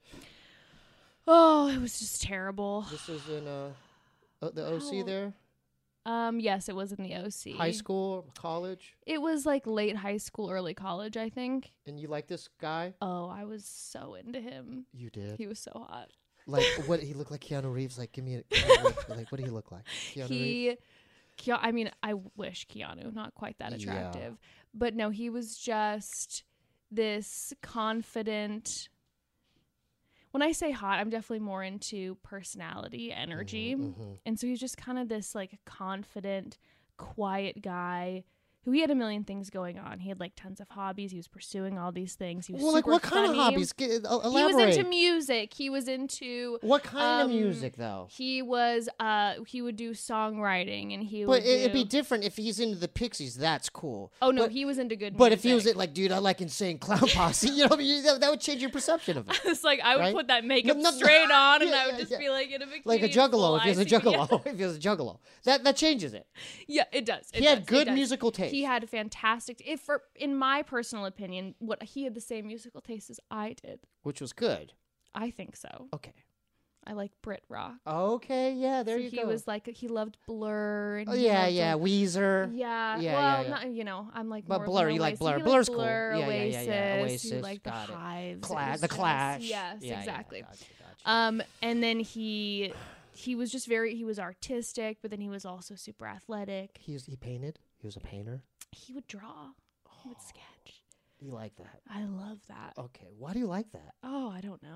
Oh, it was just terrible. This is in the OC How- there, Yes, it was in the OC. high school, college, It was like late high school, early college, I think. and you like this guy? Oh, I was so into him. You did. He was so hot. Like what he looked like Keanu Reeves. Like give me like what do he look like? Keanu Reeves? I mean, I wish Keanu, not quite that Yeah. attractive. But no, he was just this confident. When I say hot, I'm definitely more into personality, energy. Mhm. And so he's just kind of this like confident, quiet guy who he had a million things going on. He had like tons of hobbies. He was pursuing all these things. He was Well, like super what kind of funny. hobbies? Elaborate. He was into music. He was into What kind of um, music though? he was he would do songwriting and he But would it'd be do- different if he's into the Pixies. That's cool. Oh no, but, he was into good But music. if he was like, dude, I like Insane Clown Posse. You know, that would change your perception of it. it's like I would right? put that makeup No, straight on and Yeah, I would yeah, just yeah. be like in a bikini. Like a and full juggalo. If he was a icing. juggalo, if he was a juggalo, that changes it. Yeah, it does. He had good musical taste. He had fantastic. In my personal opinion, he had the same musical taste as I did. Which was good. I think so. Okay. I like Brit rock. Okay, yeah, there So you he go. was like he loved Blur. And Oh he yeah, loved, yeah, like, Weezer. Yeah, Yeah, well, yeah. not, you know, I'm like But more Blur, of an you like Oasis. Blur. He liked Blur's cool. Blur, Yeah, yeah, yeah, yeah. Oasis. He Oasis, liked the got it. Hives. It was The just- Clash. Yes, Yeah, exactly. Yeah, gotcha. And then he was just he was artistic, but then he was also super athletic. He painted. He was a painter. He would draw. He would sketch. You like that? I love that. Okay. Why do you like that? Oh, I don't know.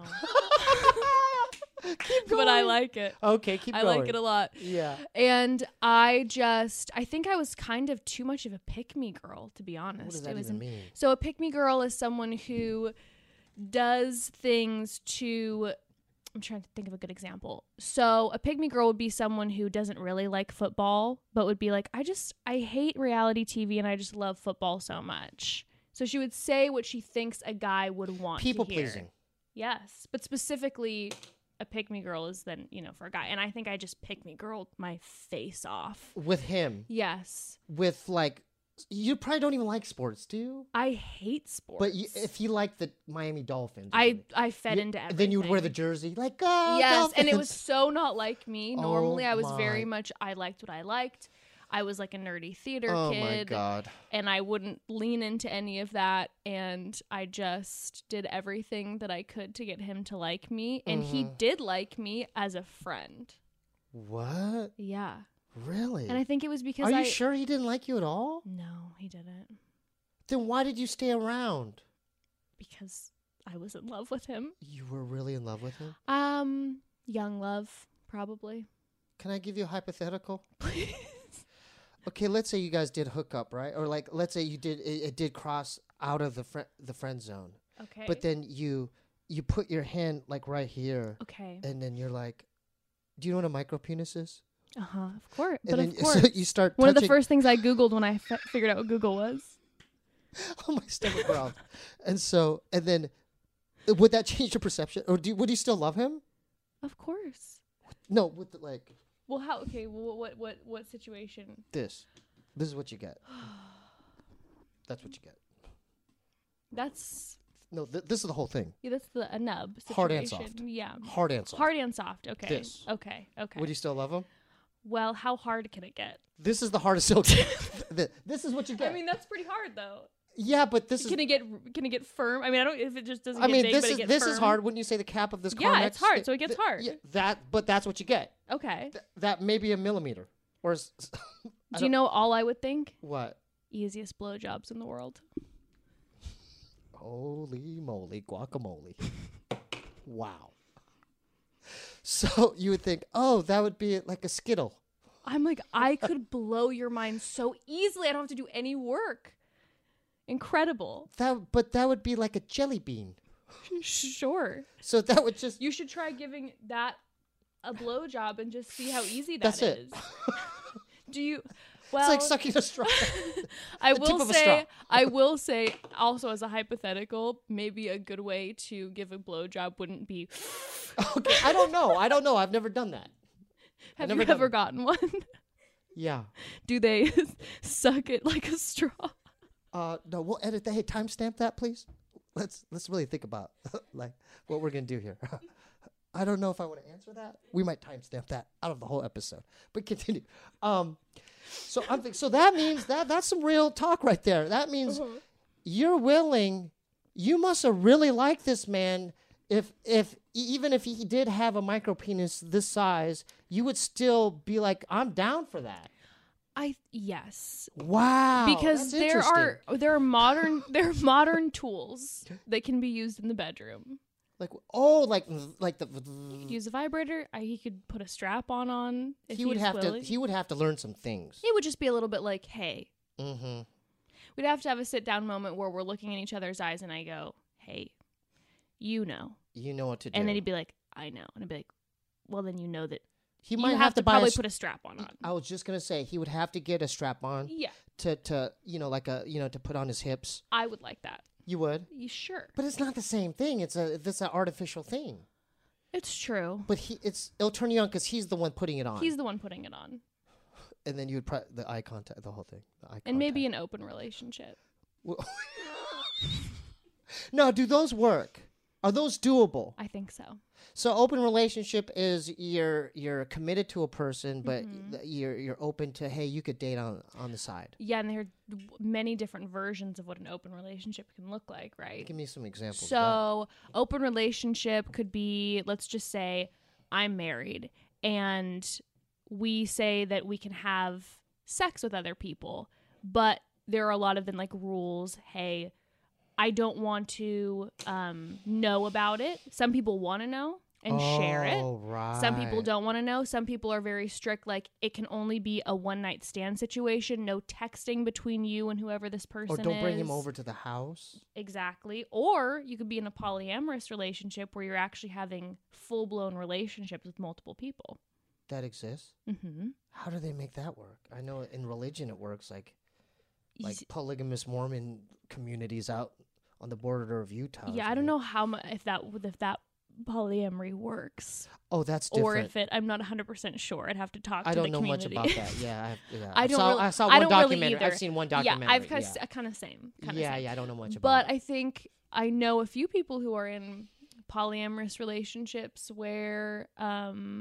Keep But I going. like it. Okay, keep I going. like it a lot. Yeah. And I think I was kind of too much of a pick-me girl, to be honest. What does It that was even mean? So a pick-me girl is someone who does things to... I'm trying to think of a good example. So a pick-me girl would be someone who doesn't really like football, but would be like, I hate reality TV and I just love football so much. So she would say what she thinks a guy would want People to hear. pleasing. Yes, but specifically a pick-me girl is then, for a guy. And I think I just pick-me girled my face off. With him. Yes. With like, you probably don't even like sports, do you? I hate sports. But if you like the Miami Dolphins, or I something, fed into everything. then you would wear the jersey, like, oh, Yes, Dolphins. and it was so not like me. Normally, Oh I was very my. much, I liked what I liked. I was like a nerdy theater Oh kid. my God. And I wouldn't lean into any of that. And I just did everything that I could to get him to like me. And he did like me as a friend. What? Yeah. Really? And I think it was because Are you sure he didn't like you at all? No, he didn't. Then why did you stay around? Because I was in love with him. You were really in love with him? Young love, probably. Can I give you a hypothetical? Please. Okay, let's say you guys did hook up, right? Or like, let's say you did it did cross out of the friend zone. Okay. But then you put your hand like right here, Okay. and then you're like, do you know what a micro penis is? Of course. And But then of course. so you start One of the touching- first things I Googled when I figured out what Google was. Oh, my stomach growled. And then would that change your perception, or would you still love him? Of course. No, with the, like Well, how? Okay. Well, what situation? this. This is what you get. That's what you get. That's No, this is the whole thing. yeah. That's a nub situation. Hard and soft. Yeah. Hard and soft. Hard and soft. Okay. This. Okay. Okay. Would you still love him? Well, how hard can it get? This is the hardest it'll get. This is what you get. I mean, that's pretty hard though. yeah, but this is. Can it get firm? I mean, I don't. If it just doesn't. I get mean, big, this but it is gets this is firm. hard. Wouldn't you say the cap of this car? Yeah, next it's hard, so it gets hard. Yeah, but that's what you get. Okay. That may be a millimeter, or Do you know all I would think? what? Easiest blowjobs in the world. Holy moly, guacamole! Wow. So you would think, oh, that would be like a Skittle. I'm like, I could blow your mind so easily. I don't have to do any work. Incredible. But that would be like a jelly bean. Sure. So that would just. You should try giving that a blowjob and just see how easy That's that it. is. Do you? Well, It's like sucking a straw. I the tip will of a straw. say, I will say, also as a hypothetical, maybe a good way to give a blowjob wouldn't be. Okay, I don't know. I've never done that. Have never you done ever it. gotten one? Yeah. Do they suck it like a straw? No, we'll edit that. Hey, timestamp that, please. Let's really think about like what we're gonna do here. I don't know if I want to answer that. We might timestamp that out of the whole episode. But continue. So I'm thinking. So that means that's some real talk right there. That means you're willing. You must have really liked this man. If even if he did have a micro penis this size, you would still be like, I'm down for that. Yes. Wow. Because that's there interesting. are modern tools that can be used in the bedroom. like the He could use a vibrator. He could put a strap on if he would he's have willing. to learn some things. It would just be a little bit like, hey, Mm-hmm. we'd have to have a sit down moment where we're looking in each other's eyes and I go, hey, you know. You know what to do. And then he'd be like, I know. And I'd be like, well, then you know that he you might have to buy probably put a strap on. I was just gonna say he would have to get a strap on Yeah, to to put on his hips. I would like that. You would, You sure? but it's not the same thing. It's an artificial thing. It's true. But it'll turn you on because he's the one putting it on. He's the one putting it on. And then you would the eye contact, the whole thing. The eye contact. And maybe an open relationship. No, do those work? Are those doable? I think so. So open relationship is you're committed to a person, but you're open to, hey, you could date on the side. Yeah, and there are many different versions of what an open relationship can look like, right? Give me some examples. of So, open relationship could be, let's just say I'm married and we say that we can have sex with other people, but there are a lot of then like rules. Hey, I don't want to know about it. Some people want to know and share it. Oh, right. Some people don't want to know. Some people are very strict, like it can only be a one-night stand situation, no texting between you and whoever this person Or don't bring him is. over to the house. Exactly. Or you could be in a polyamorous relationship where you're actually having full-blown relationships with multiple people. That exists. Mm-hmm. How do they make that work? I know in religion it works like polygamous Mormon communities out on the border of Utah. Yeah, I don't know how much if that polyamory works, Oh, that's different. or if it. I'm not 100% sure. I'd have to talk I to don't the know community. much about that. Yeah, I don't. I saw I one don't really documentary. either. I've seen one documentary. Yeah, I've kind of same. Yeah, I don't know much about But it. I think I know a few people who are in polyamorous relationships where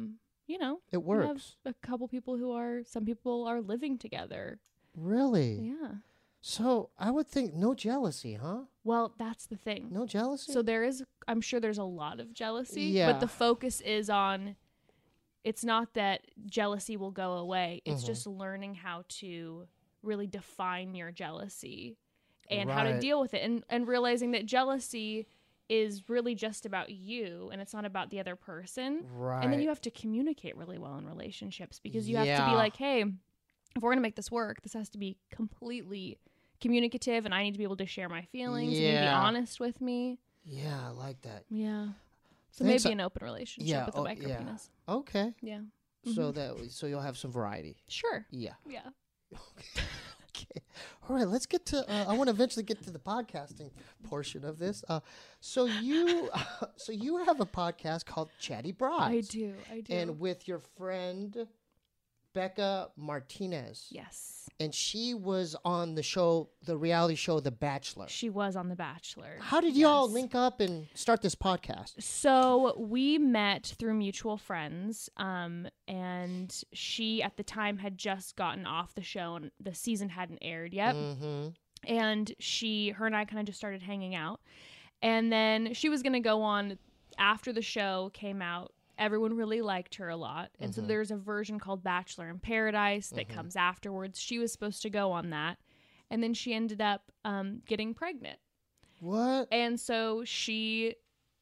you know, It we have works. a couple people some people are living together. Really? Yeah. So I would think no jealousy, huh? Well, that's the thing. No jealousy? So I'm sure there's a lot of jealousy, Yeah. but the focus is on, it's not that jealousy will go away. It's Mhm. just learning how to really define your jealousy and how to Right. deal with it, and realizing that jealousy is really just about you and it's not about the other person. Right. And then you have to communicate really well in relationships, because you have to Yeah. be like, hey, if we're going to make this work, this has to be completely communicative, and I need to be able to share my feelings. You need to be Yeah. honest with me. Yeah, I like that. Yeah. So Thanks. maybe an open relationship Yeah, with a oh, micro yeah. penis. Okay. Yeah. So so you'll have some variety. Sure. Yeah. Yeah. Okay. All right, let's get to I want to eventually get to the podcasting portion of this. So you have a podcast called Chatty Broads. I do. And with your friend Becca Martinez. Yes. And she was on the show, the reality show The Bachelor. She was on The Bachelor. How did y'all Yes. link up and start this podcast? So we met through mutual friends, and she at the time had just gotten off the show and the season hadn't aired yet. Mm-hmm. And her and I kind of just started hanging out. And then she was going to go on after the show came out. Everyone really liked her a lot. And so there's a version called Bachelor in Paradise that comes afterwards. She was supposed to go on that. And then she ended up getting pregnant. What? And so she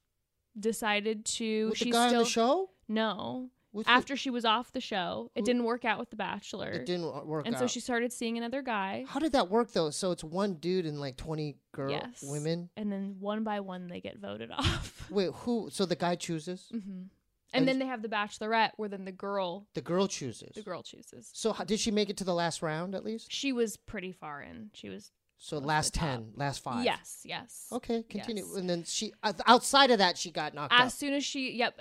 decided to... With the she's guy still, on the show? No. With After she was off the show. It Who- didn't work out with The Bachelor. it didn't work And out. so she started seeing another guy. How did that work though? So it's one dude and like 20 Yes. women. And then one by one they get voted off. Wait, who? So the guy chooses, And And- then they have the Bachelorette, where then the girl chooses. chooses. So did she make it to the last round at least? She was pretty far in. She was So Close to last the top. 10, last 5. yes. Okay, continue. Yes. And then she outside of that she got knocked As up. soon as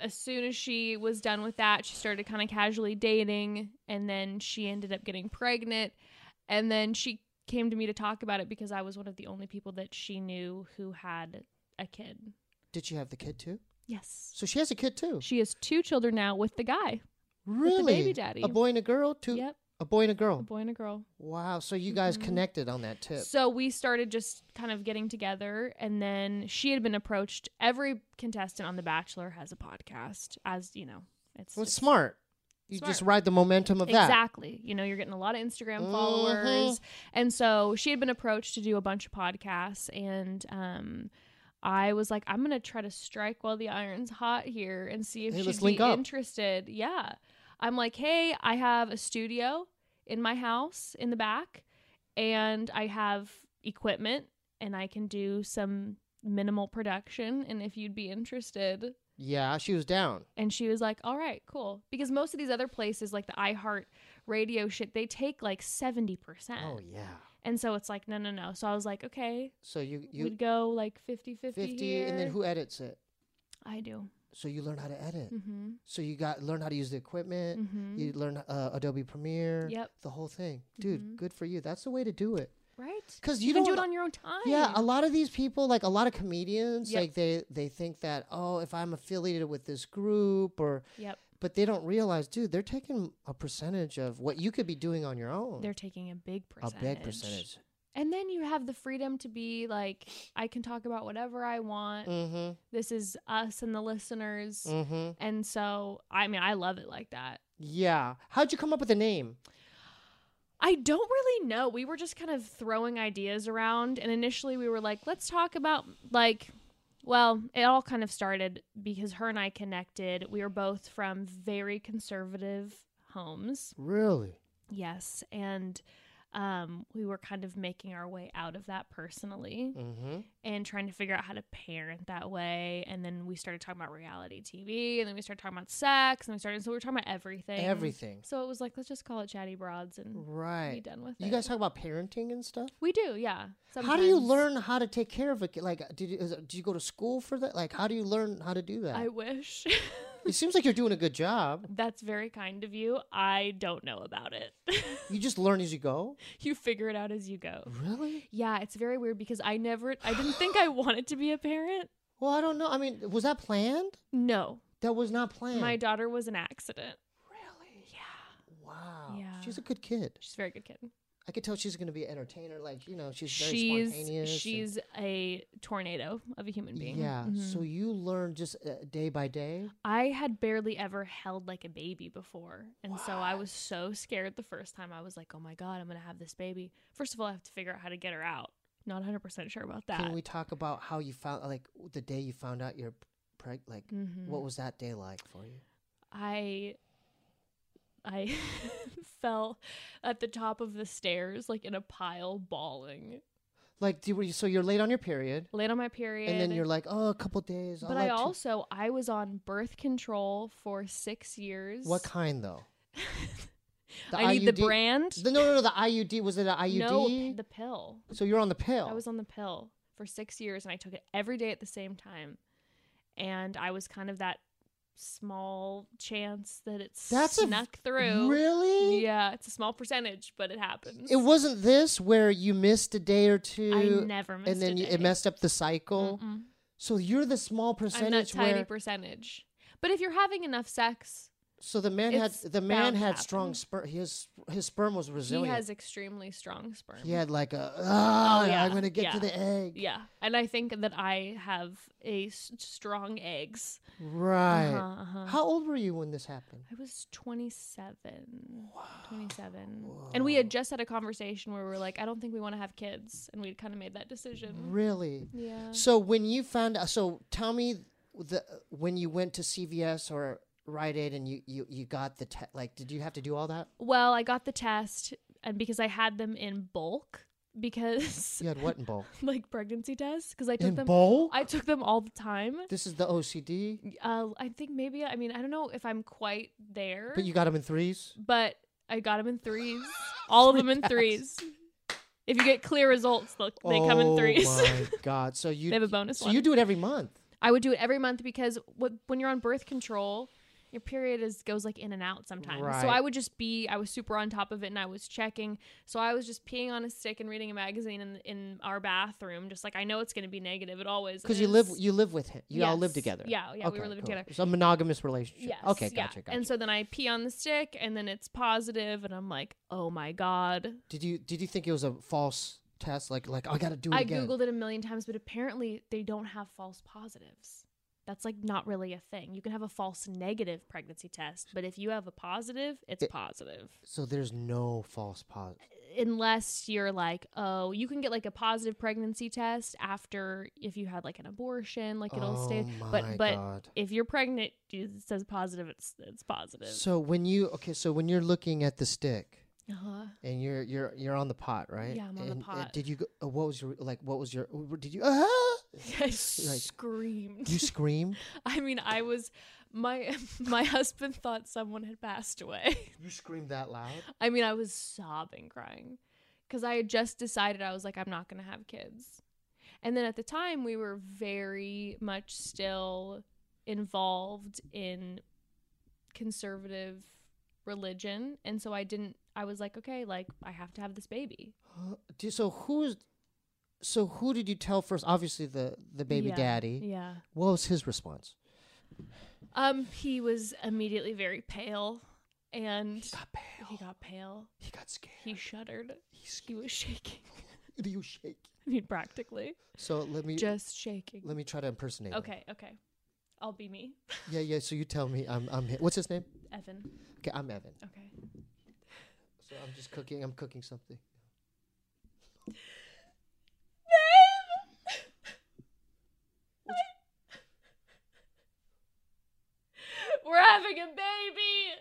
she was done with that, she started kind of casually dating, and then she ended up getting pregnant, and then she came to me to talk about it because I was one of the only people that she knew who had a kid. Did she have the kid too? Yes. So she has a kid too. She has 2 children now with the guy. Really? baby daddy. A boy and a girl? Two. Yep. A boy and a A girl. boy and a girl. Wow. So you guys connected on that tip. So we started just kind of getting together, and then she had been approached. Every contestant on The Bachelor has a podcast, as you know. It's Well, just- smart. You Smart. just ride the momentum of that. Exactly. You know, you're getting a lot of Instagram followers. And so she had been approached to do a bunch of podcasts, and I was like, I'm going to try to strike while the iron's hot here and see if Hey, let's she'd link be up. interested. Yeah. I'm like, hey, I have a studio in my house in the back, and I have equipment, and I can do some minimal production, and if you'd be interested. Yeah, she was down. And she was like, all right, cool. Because most of these other places, like the iHeart radio shit, they take like 70%. Oh yeah. And so it's like, no. So I was like, okay, So you we'd go like 50-50 50 here. and then who edits it? I do. So you learn how to edit. Mm-hmm. So you learn how to use the equipment. Mm-hmm. You learn Adobe Premiere. Yep. The whole thing. Dude, Mhm. good for you. That's the way to do it. Right? 'Cause you you can do don't- it on your own time. Yeah, a lot of these people, like a lot of comedians, Yep. like they think that, oh, if I'm affiliated with this group Yep. but they don't realize, dude, they're taking a percentage of what you could be doing on your own. They're taking a big a percentage. big percentage. And then you have the freedom to be like, I can talk about whatever I want. Mm-hmm. This is us and the listeners. Mm-hmm. And so, I mean, I love it like that. Yeah. How'd you come up with the name? I don't really know. We were just kind of throwing ideas around. And initially we were like, let's talk about it all kind of started because her and I connected. We were both from very conservative homes. Really? Yes. And we were kind of making our way out of that personally Mm-hmm. and trying to figure out how to parent that way. And then we started talking about reality TV, and then we started talking about sex, and so we were talking about everything. Everything. So it was like, let's just call it Chatty Broads and be Right. done with it. You guys talk about parenting and stuff? We do, yeah. How do you Sometimes. learn how to take care of a kid? Like, did you go to school for that? Like, how do you learn how to do that? I wish. It seems like you're doing a good job. That's very kind of you. I don't know about it. You just learn as you go? You figure it out as you go. Really? Yeah, it's very weird because I didn't think I wanted to be a parent. Well, I don't know. I mean, was that planned? No. That was not planned. My daughter was an accident. Wow. Yeah. She's a good kid. She's a very good kid. I could tell she's going to be an entertainer. Like, you know, she's very spontaneous. She's a tornado of a human being. Yeah. Mhm. So you learn just day by day? I had barely ever held like a baby before. And so I was so scared the first time. I was like, oh my God, I'm going to have this baby. First of all, I have to figure out how to get her out. Not 100% sure about that. Can we talk about how you found, like, the day you found out you're pregnant? Like, what was that day like for you? I fell at the top of the stairs, like in a pile, bawling. Like, so you're late on your period. Late on my period. And then you're like, oh, a couple days. But I was on birth control for 6 years. What kind, though? I need the brand. No, the IUD. Was it an IUD? No, the pill. So you're on the pill. I was on the pill for 6 years, and I took it every day at the same time. And I was kind of that small chance that it snuck through. Really? Yeah, it's a small percentage, but it happens. It wasn't this where you missed a day or two. I never missed and then a day. it messed up the cycle. So you're the small percentage. I'm that tiny percentage. But if you're having enough sex, so the man had strong sperm. His sperm was resilient. He has extremely strong sperm. He had like I'm gonna get to the egg. Yeah, and I think that I have strong eggs. Right. How old were you when this happened? I was 27. Wow. 27. Whoa. And we had just had a conversation where we were like, I don't think we want to have kids, and we kind of made that decision. Really? Yeah. So when you found out, so tell me when you went to CVS or Rite Aid and you got the like, did you have to do all that? Well, I got the test, and because I had them in bulk, because you had what in bulk? Like pregnancy tests, because I took in them. Bulk? I took them all the time. This is the OCD. I think maybe. I mean, I don't know if I'm quite there. But you got them in threes. But I got them in threes. All of them in threes. If you get clear results, they come in threes. Oh my God! So you they have a bonus. So you do it every month. I would do it every month because when you're on birth control, your period goes like in and out sometimes. Right. So I was super on top of it, and I was checking. So I was just peeing on a stick and reading a magazine in our bathroom, just like I know it's going to be negative. It always is. Because you live with him. You all live together. Yeah, okay, we were living together. It's a monogamous relationship. Yes. Okay, gotcha. And so then I pee on the stick, and then it's positive, and I'm like, oh my God. Did you think it was a false test? Like I got to do it again. I Googled it a million times, but apparently they don't have false positives. That's like not really a thing. You can have a false negative pregnancy test, but if you have a positive, it's positive. So there's no false positive. Unless you're like, oh, you can get like a positive pregnancy test after if you had like an abortion, like it'll stay. But God. If you're pregnant, it says positive, it's positive. So when you're looking at the stick, and you're on the pot, right? Yeah, I'm on the pot. Did you go, did you I screamed. You screamed? I mean, my husband thought someone had passed away. You screamed that loud? I mean, I was sobbing, crying, because I had just decided I was like, I'm not going to have kids. And then at the time, we were very much still involved in conservative religion, and so I was like, okay, like I have to have this baby. So who did you tell first? Obviously the baby daddy. Yeah. What was his response? He was immediately very pale, and he got pale. He got scared. He shuddered. He was shaking. He was shaking. I mean, practically. So just shaking. Let me try to impersonate him. Okay. I'll be me. Yeah. So you tell me. I'm him. What's his name? Evan. Okay, I'm Evan. Okay. So I'm just cooking. I'm cooking something. Babe! We're having a baby!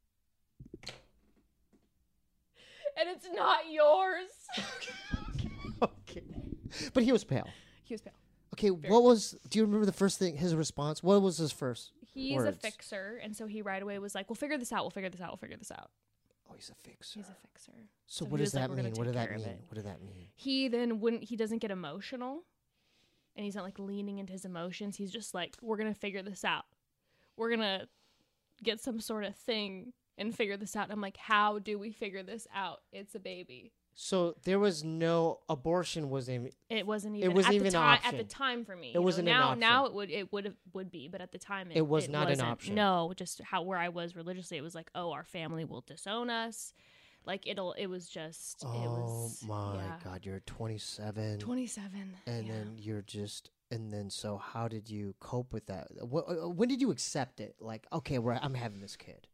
And it's not yours. Okay. But he was pale. He was pale. Okay, do you remember the first thing, his response? What was his first He's words? a fixer, and so he right away was like, we'll figure this out. Oh, he's a fixer. He's a fixer. So what does that mean? What did that mean? He doesn't get emotional, and he's not like leaning into his emotions. He's just like, we're going to figure this out. We're going to get some sort of thing and figure this out. And I'm like, how do we figure this out? It's a baby. So there was no abortion was in It wasn't even. wasn't at even the an time. option. At the time for me, It wasn't an now. option. Now would be, but at the time It was not an wasn't. option. No, just where I was religiously, it was like, oh, our family will disown us. Like it was just. Oh it was, my yeah. God, you're 27. 27. And yeah. then you're just, and then so how did you cope with that? When did you accept it? Like, okay, I'm having this kid.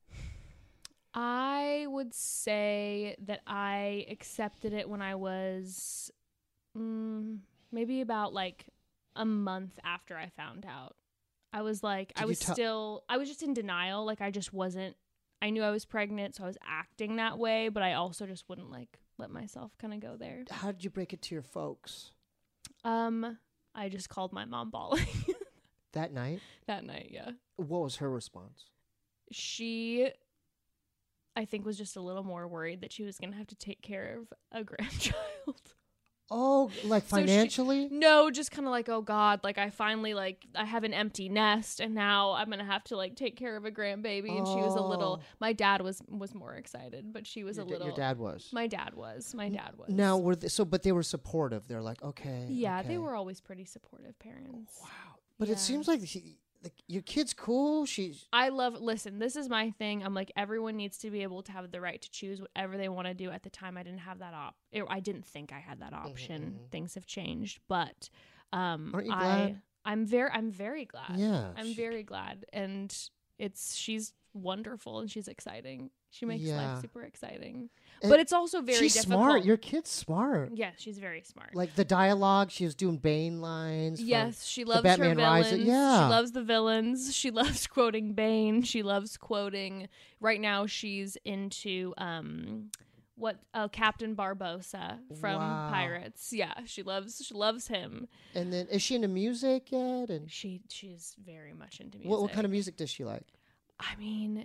I would say that I accepted it when I was maybe about like a month after I found out. I was like, I was just in denial. Like I just wasn't, I knew I was pregnant, so I was acting that way, but I also just wouldn't like let myself kind of go there. How did you break it to your folks? I just called my mom bawling. That night? That night, yeah. What was her response? She, I think, was just a little more worried that she was going to have to take care of a grandchild. Oh, like financially? No, just kind of like, oh God, like I finally I have an empty nest and now I'm going to have to like take care of a grandbaby. And she was a little, my dad was more excited, but she was a little. Your dad was? My dad was. Now, but they were supportive. They're like, okay. Yeah, okay. they were always pretty supportive parents. Wow. But Yeah. it seems like your kid's cool. Listen, this is my thing. I'm like, everyone needs to be able to have the right to choose whatever they want to do. At the time, I didn't have that I didn't think I had that option. Mm-hmm. Things have changed, but aren't you glad? I'm very glad. Yeah. I'm very glad. And she's wonderful and she's exciting. She makes Yeah. life super exciting. But it's also very she's difficult. Smart. Your kid's smart. Yeah, she's very smart. Like the dialogue, she was doing Bane lines. Yes, she loves her Batman villains. Rises. Yeah. She loves the villains. She loves quoting Bane. She loves quoting. Right now, she's into Captain Barbossa from Wow. Pirates. Yeah, she loves him. And then, is she into music yet? And She's very much into music. what kind of music does she like? I mean,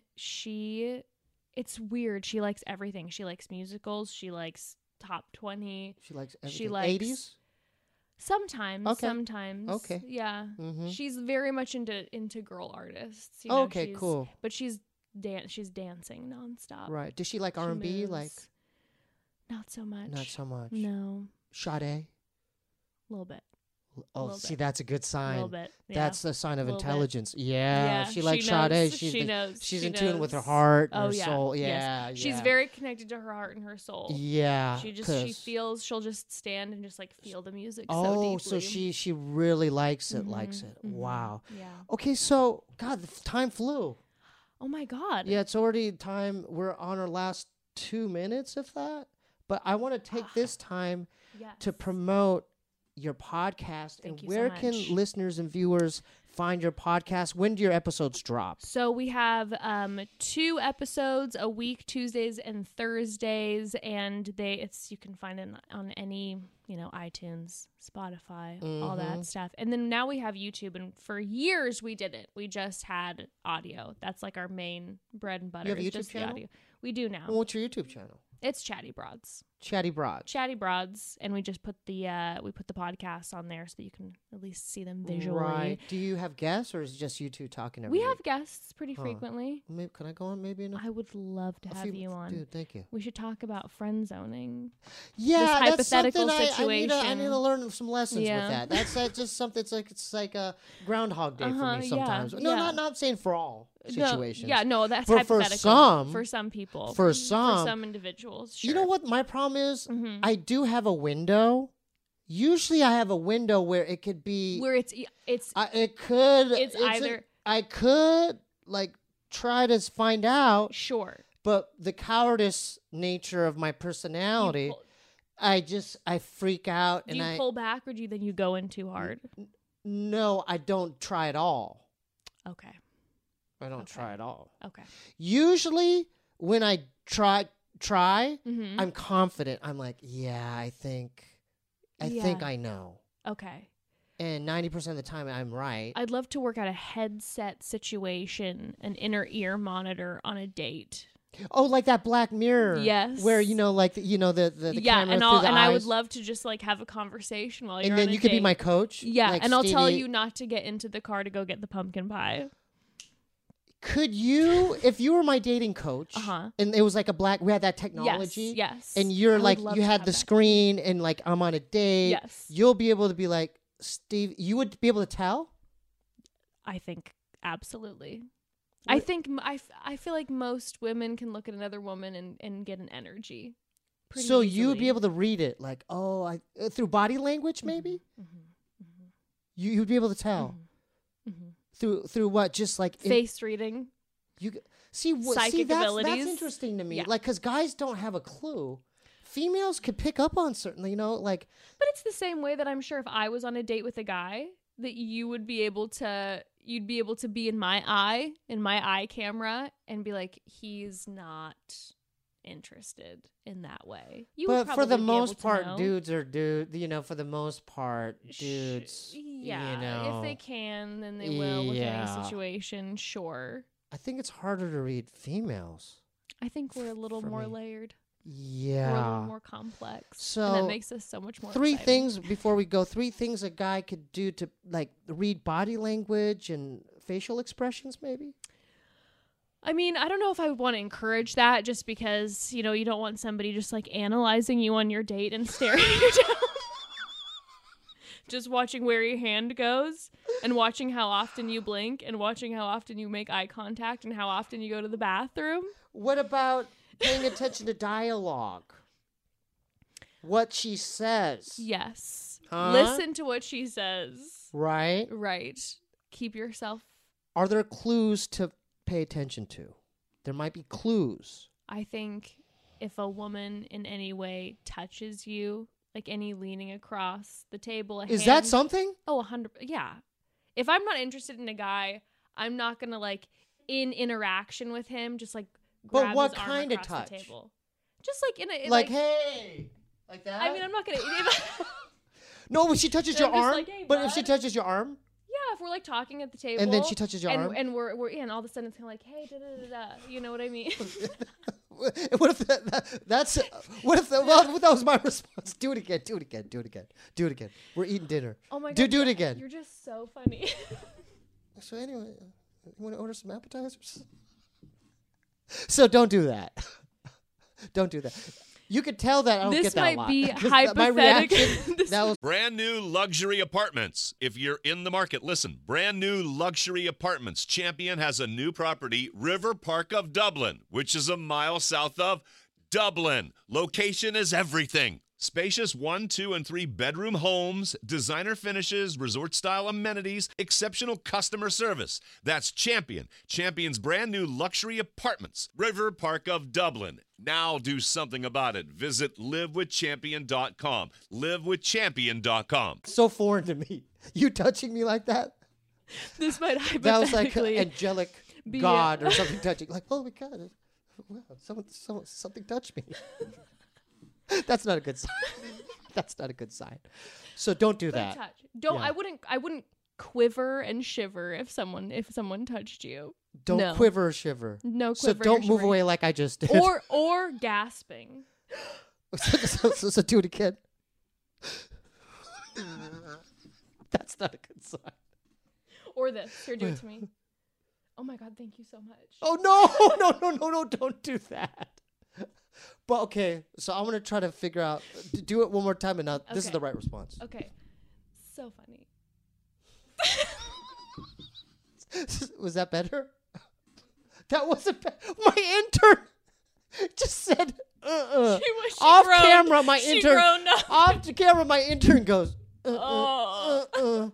it's weird. She likes everything. She likes musicals. She likes top 20. She likes everything. She likes 80s? Sometimes. Okay. Sometimes. Okay. Yeah. Mm-hmm. She's very much into girl artists. Okay, cool. But she's dancing nonstop. Right. Does she like She R&B? moves. Like Not so much. not so much. No. Sade? A little bit. Oh, little see, bit. that's a good A sign. little bit. Yeah. That's a sign of Little bit. intelligence. Yeah, she likes knows. Sade. She knows. She's She in tune with her knows. heart and Oh, her yeah. soul. Yes. Yeah, yeah. She's very connected to her heart and her soul. Yeah. She'll just stand and just like feel the music so Oh, deeply. so she really likes it, likes it. mhm. Wow. Yeah. Okay, so God, the time flew. Oh my God. Yeah, it's already time. We're on our last 2 minutes, if that. But I want to take this time Yes. to promote your podcast. Thank and you where so can much. listeners and viewers find your podcast? When do your episodes drop? So we have 2 episodes a week, Tuesdays and Thursdays, and you can find it on any, iTunes, Spotify, all that stuff. And then now we have YouTube, and for years we didn't. We just had audio. That's like our main bread and butter. You have a is YouTube just the channel? audio. We do now. Well, what's your YouTube channel? It's Chatty Broads. Chatty Broad. Chatty Broads, and we just put the podcasts on there so that you can at least see them visually. Right. Do you have guests, or is it just you two talking every We week? have guests pretty frequently. Maybe, can I go on maybe in I would love to have you on. Dude, thank you. We should talk about friend zoning. Yeah, that's hypothetical something I need situation. to learn some lessons Yeah. with that. That's just something. It's like a Groundhog Day for Uh-huh, me yeah, sometimes. No, yeah. not saying for all situations. That's For hypothetical. some- some people. for some- individuals. Sure. You know what my problem is? Mhm. I do have a window. Usually, I have a window where it could be. Where it's I could like try to find out, sure. but the cowardice nature of my personality, I freak out Do you pull back, or do you go in too hard? No, I don't try at all. Okay. I don't Okay. try at all. Okay. Usually, when I try, Mm-hmm. I'm confident. I'm like, yeah, I think Yeah. I know. Okay. And 90% of the time, I'm right. I'd love to work out a headset situation, an inner ear monitor on a date. Oh, like that Black Mirror. Yes. Where the camera through the I would eyes. love to just like have a conversation while you're And then on a you could be date. my coach. Yeah, like and I'll tell Stevie. you not to get into the car to go get the pumpkin pie. Could you, if you were my dating coach, and it was like we had that technology, Yes. and you're I would like, love you to had have the that. screen, and like I'm on a date. Yes. You'll be able to be like, Steve. You would be able to tell. I think absolutely. I think I feel like most women can look at another woman and get an energy. Pretty So easily. you'd be able to read it, like, through body language, maybe. You'd be able to tell through what, just like face reading. You see Psychic that's abilities. interesting to me. Yeah. Like, because guys don't have a clue. Females could pick up on certain, like. But it's the same way that I'm sure if I was on a date with a guy, that you'd be able to be in my eye camera and be like, he's not interested in that way. You would But for the probably be most able to part, know. dudes are for the most part, dudes. Yeah, if they can, then they will with Yeah. any situation. Sure. I think it's harder to read females. I think we're a little For more me. layered. Yeah. We're a little more complex. So, and that makes us so much more Three exciting. things before we go. 3 things a guy could do to like read body language and facial expressions, maybe. I mean, I don't know if I would want to encourage that just because, you don't want somebody just like analyzing you on your date and staring you down. Just watching where your hand goes and watching how often you blink and watching how often you make eye contact and how often you go to the bathroom. What about paying attention to dialogue? What she says. Yes. Huh? Listen to what she says. Right? Right. Keep yourself. Are there clues to pay attention to? There might be clues. I think if a woman in any way touches you, like any leaning across the table, Is that something? Oh, 100. Yeah. If I'm not interested in a guy, I'm not gonna like in interaction with him just like grab But what his arm kind of across touch? the table. Just like in a Like, hey, like that. I mean, I'm not gonna. No, when she touches Then your I'm just arm. like, "Hey, but if she bud." touches your arm, Yeah, if we're like talking at the table, and then she touches your arm. and we're and all of a sudden it's kind of like, hey, da da da da. You know what I mean? What if that's what if well, that was my response? Do it again. Do it again. Do it again. Do it again. We're eating dinner. Oh my god. Do it yeah, again. You're just so funny. So anyway, you want to order some appetizers? So don't do that. Don't do that. You could tell that I don't This get that might a lot. be 'Cause my hypothetical. reaction, This that was Brand new luxury apartments. If you're in the market, listen. Brand new luxury apartments. Champion has a new property, River Park of Dublin, which is a mile south of Dublin. Location is everything. Spacious 1, 2, and 3 bedroom homes, designer finishes, resort-style amenities, exceptional customer service. That's Champion. Champion's brand new luxury apartments, River Park of Dublin. Now do something about it. Visit livewithchampion.com. Livewithchampion.com. so foreign to me. You touching me like that? this might That was like hypothetically an angelic be God a- or something touching. Like, oh my God, wow, something touched me. That's not a good sign. That's not a good sign. So don't do But a that. touch. Don't. Yeah. I wouldn't quiver and shiver if someone touched you. Don't No. quiver or shiver. No So quiver. don't or move shivering. away like I just did. or gasping. so do it again. That's not a good sign. Or this. Here, do it to me. Oh my god, thank you so much. Oh no, don't do that. But okay, so I'm gonna try to figure out. Do it one more time, and now this is Okay. the right response. Okay. So funny. Was that better? That wasn't bad. My intern just said, She off groaned. camera, my She intern. groaned up. Off the camera, my intern goes, Oh.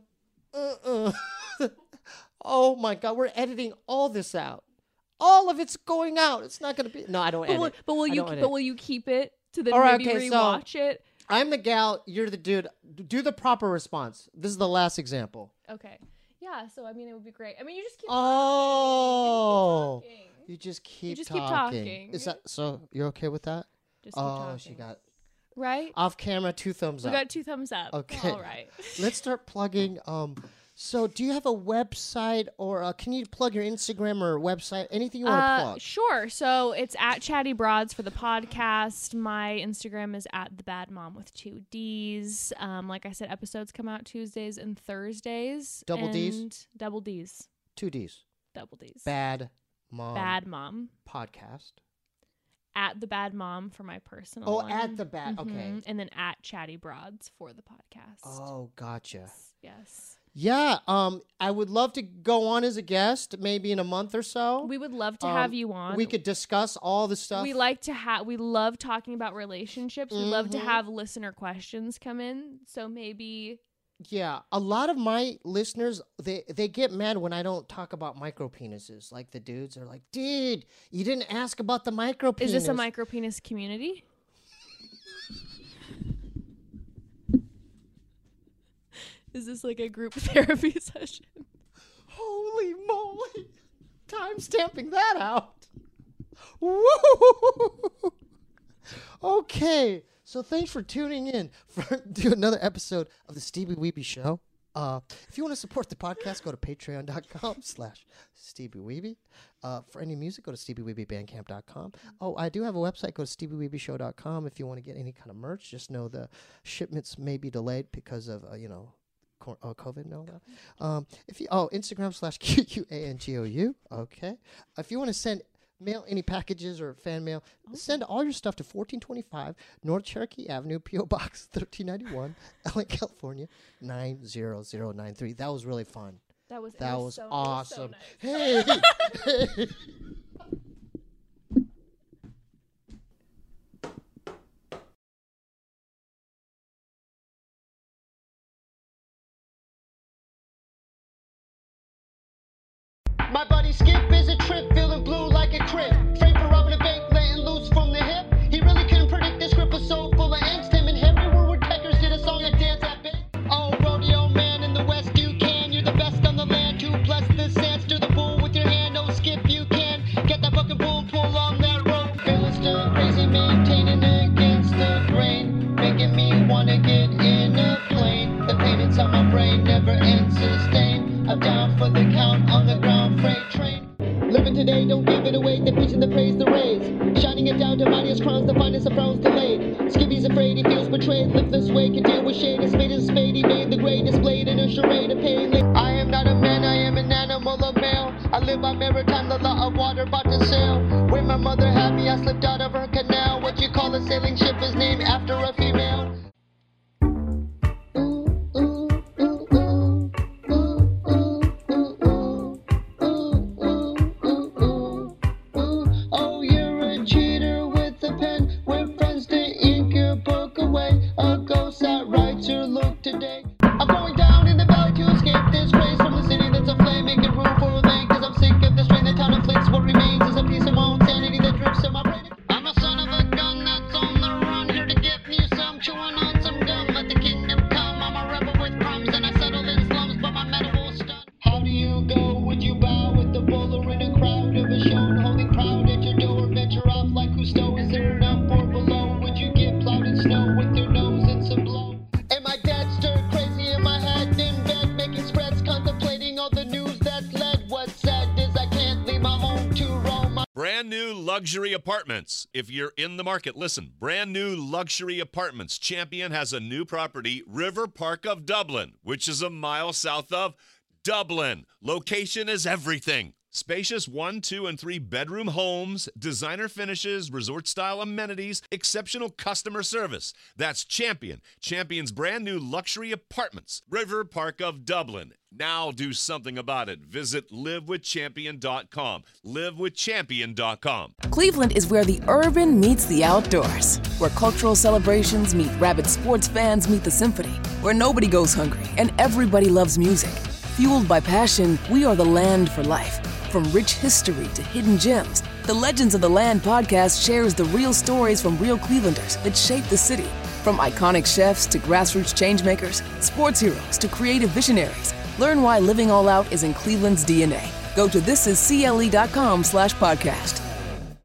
Oh my God, we're editing all this out. All of it's going out. It's not gonna be. No, I don't edit. But will I you don't edit. but will you keep it to then All right, maybe okay, so- rewatch it? I'm the gal. You're the dude. Do the proper response. This is the last example. Okay. Yeah, so I mean it would be great. I mean you just keep Oh, talking. you just keep just keep talking. talking. Is that so? You're okay with that? Just keep Oh, talking. she got right? off camera 2 thumbs We up. got 2 thumbs up. Okay. All right. Let's start plugging. So do you have a website or can you plug your Instagram or website? Anything you want to plug? Sure. So it's at Chatty Broads for the podcast. My Instagram is at the Bad Mom with 2 D's. Like I said, episodes come out Tuesdays and Thursdays. Double Ds? and Double D's. 2 Ds. Double D's. Bad Mom Bad Mom. podcast. At The Bad Mom for my personal Oh, one. at The Bad, okay. And then at Chatty Broads for the podcast. Oh, gotcha. Yes. Yeah, I would love to go on as a guest maybe in a month or so. We would love to have you on. We could discuss all the stuff. We love talking about relationships. We love to have listener questions come in. So maybe... Yeah, a lot of my listeners, they get mad when I don't talk about micro penises. Like the dudes are like, dude, you didn't ask about the micro penis. Is this a micro penis community? Is this like a group therapy session? Holy moly. Time stamping that out. Woo! Okay. So thanks for tuning in to another episode of the Stevie Weeby Show. If you want to support the podcast, go to patreon.com/StevieWeeby. For any music, go to StevieWeebyBandcamp.com. Oh, I do have a website. Go to StevieWeebyShow.com. If you want to get any kind of merch, just know the shipments may be delayed because of, COVID and all that. Instagram/QUANGOU. Okay. If you want to send mail any packages or fan mail, send all your stuff to 1425 North Cherokee Avenue, P.O. Box 1391, LA, California 90093. That was really fun. That was awesome. So nice. Hey. My buddy Skip is a trip, feeling blue like a crib. Framed for robbing a bank, letting loose from the hip. He really couldn't predict this script was so full of angst. Him and Henry Woodpeckers did a song and dance at big. Oh, rodeo man in the West, you can. You're the best on the land. 2 plus the sand. Stir the bull with your hand. Oh, Skip, you can. Get that fucking bull, pull on that rope. Feeling still crazy, maintaining against the grain. Making me wanna get in a plane. The pain inside my brain never ends sustained. I'm down for the count on the ground freight train. Living today, don't give it away. They're preaching the praise, the raise. Shining it down to mightiest crowns, the finest of frowns delayed. Skibby's afraid, he feels betrayed. Live this way, can deal with shade. A spade is a spade, he made the grade. Displayed in a charade of pain. I am not a man, I am an animal, a male. I live by maritime, the law of water, about to sail. Where my mother had me, I slipped out of her canal. What you call a sailing ship is named after a female. Today, I'm going down in the valley to escape this grace from the city that's aflame, making room for a lane, cause I'm sick of this train, the town inflicts. What remains is a piece of my own sanity that drifts in my brain. I'm a son of a gun that's on the run, here to get me some, chewing on some gum. Let the kingdom come, I'm a rebel with crumbs, and I settle in slums, but my metal will stun. How do you go? Would you bow with the bowler in a crowd of a show, holding proud at your door? Venture off like Cousteau, is there an up or below? Would you get plowed in snow with your nose in some blow? And my dad stirred crazy in my head in bed, making spreads, contemplating all the news that's led. What's sad is I can't leave my home to roam. Brand new luxury apartments. If you're in the market, listen. Brand new luxury apartments. Champion has a new property, River Park of Dublin, which is a mile south of Dublin. Location is everything. Spacious 1, 2, and 3 bedroom homes, designer finishes, resort-style amenities, exceptional customer service. That's Champion. Champion's brand new luxury apartments. River Park of Dublin. Now do something about it. Visit livewithchampion.com. Livewithchampion.com. Cleveland is where the urban meets the outdoors, where cultural celebrations meet rabid sports fans meet the symphony, where nobody goes hungry and everybody loves music. Fueled by passion, we are the land for life. From rich history to hidden gems, the Legends of the Land podcast shares the real stories from real Clevelanders that shape the city. From iconic chefs to grassroots changemakers, sports heroes to creative visionaries, learn why living all out is in Cleveland's DNA. Go to thisiscle.com/podcast.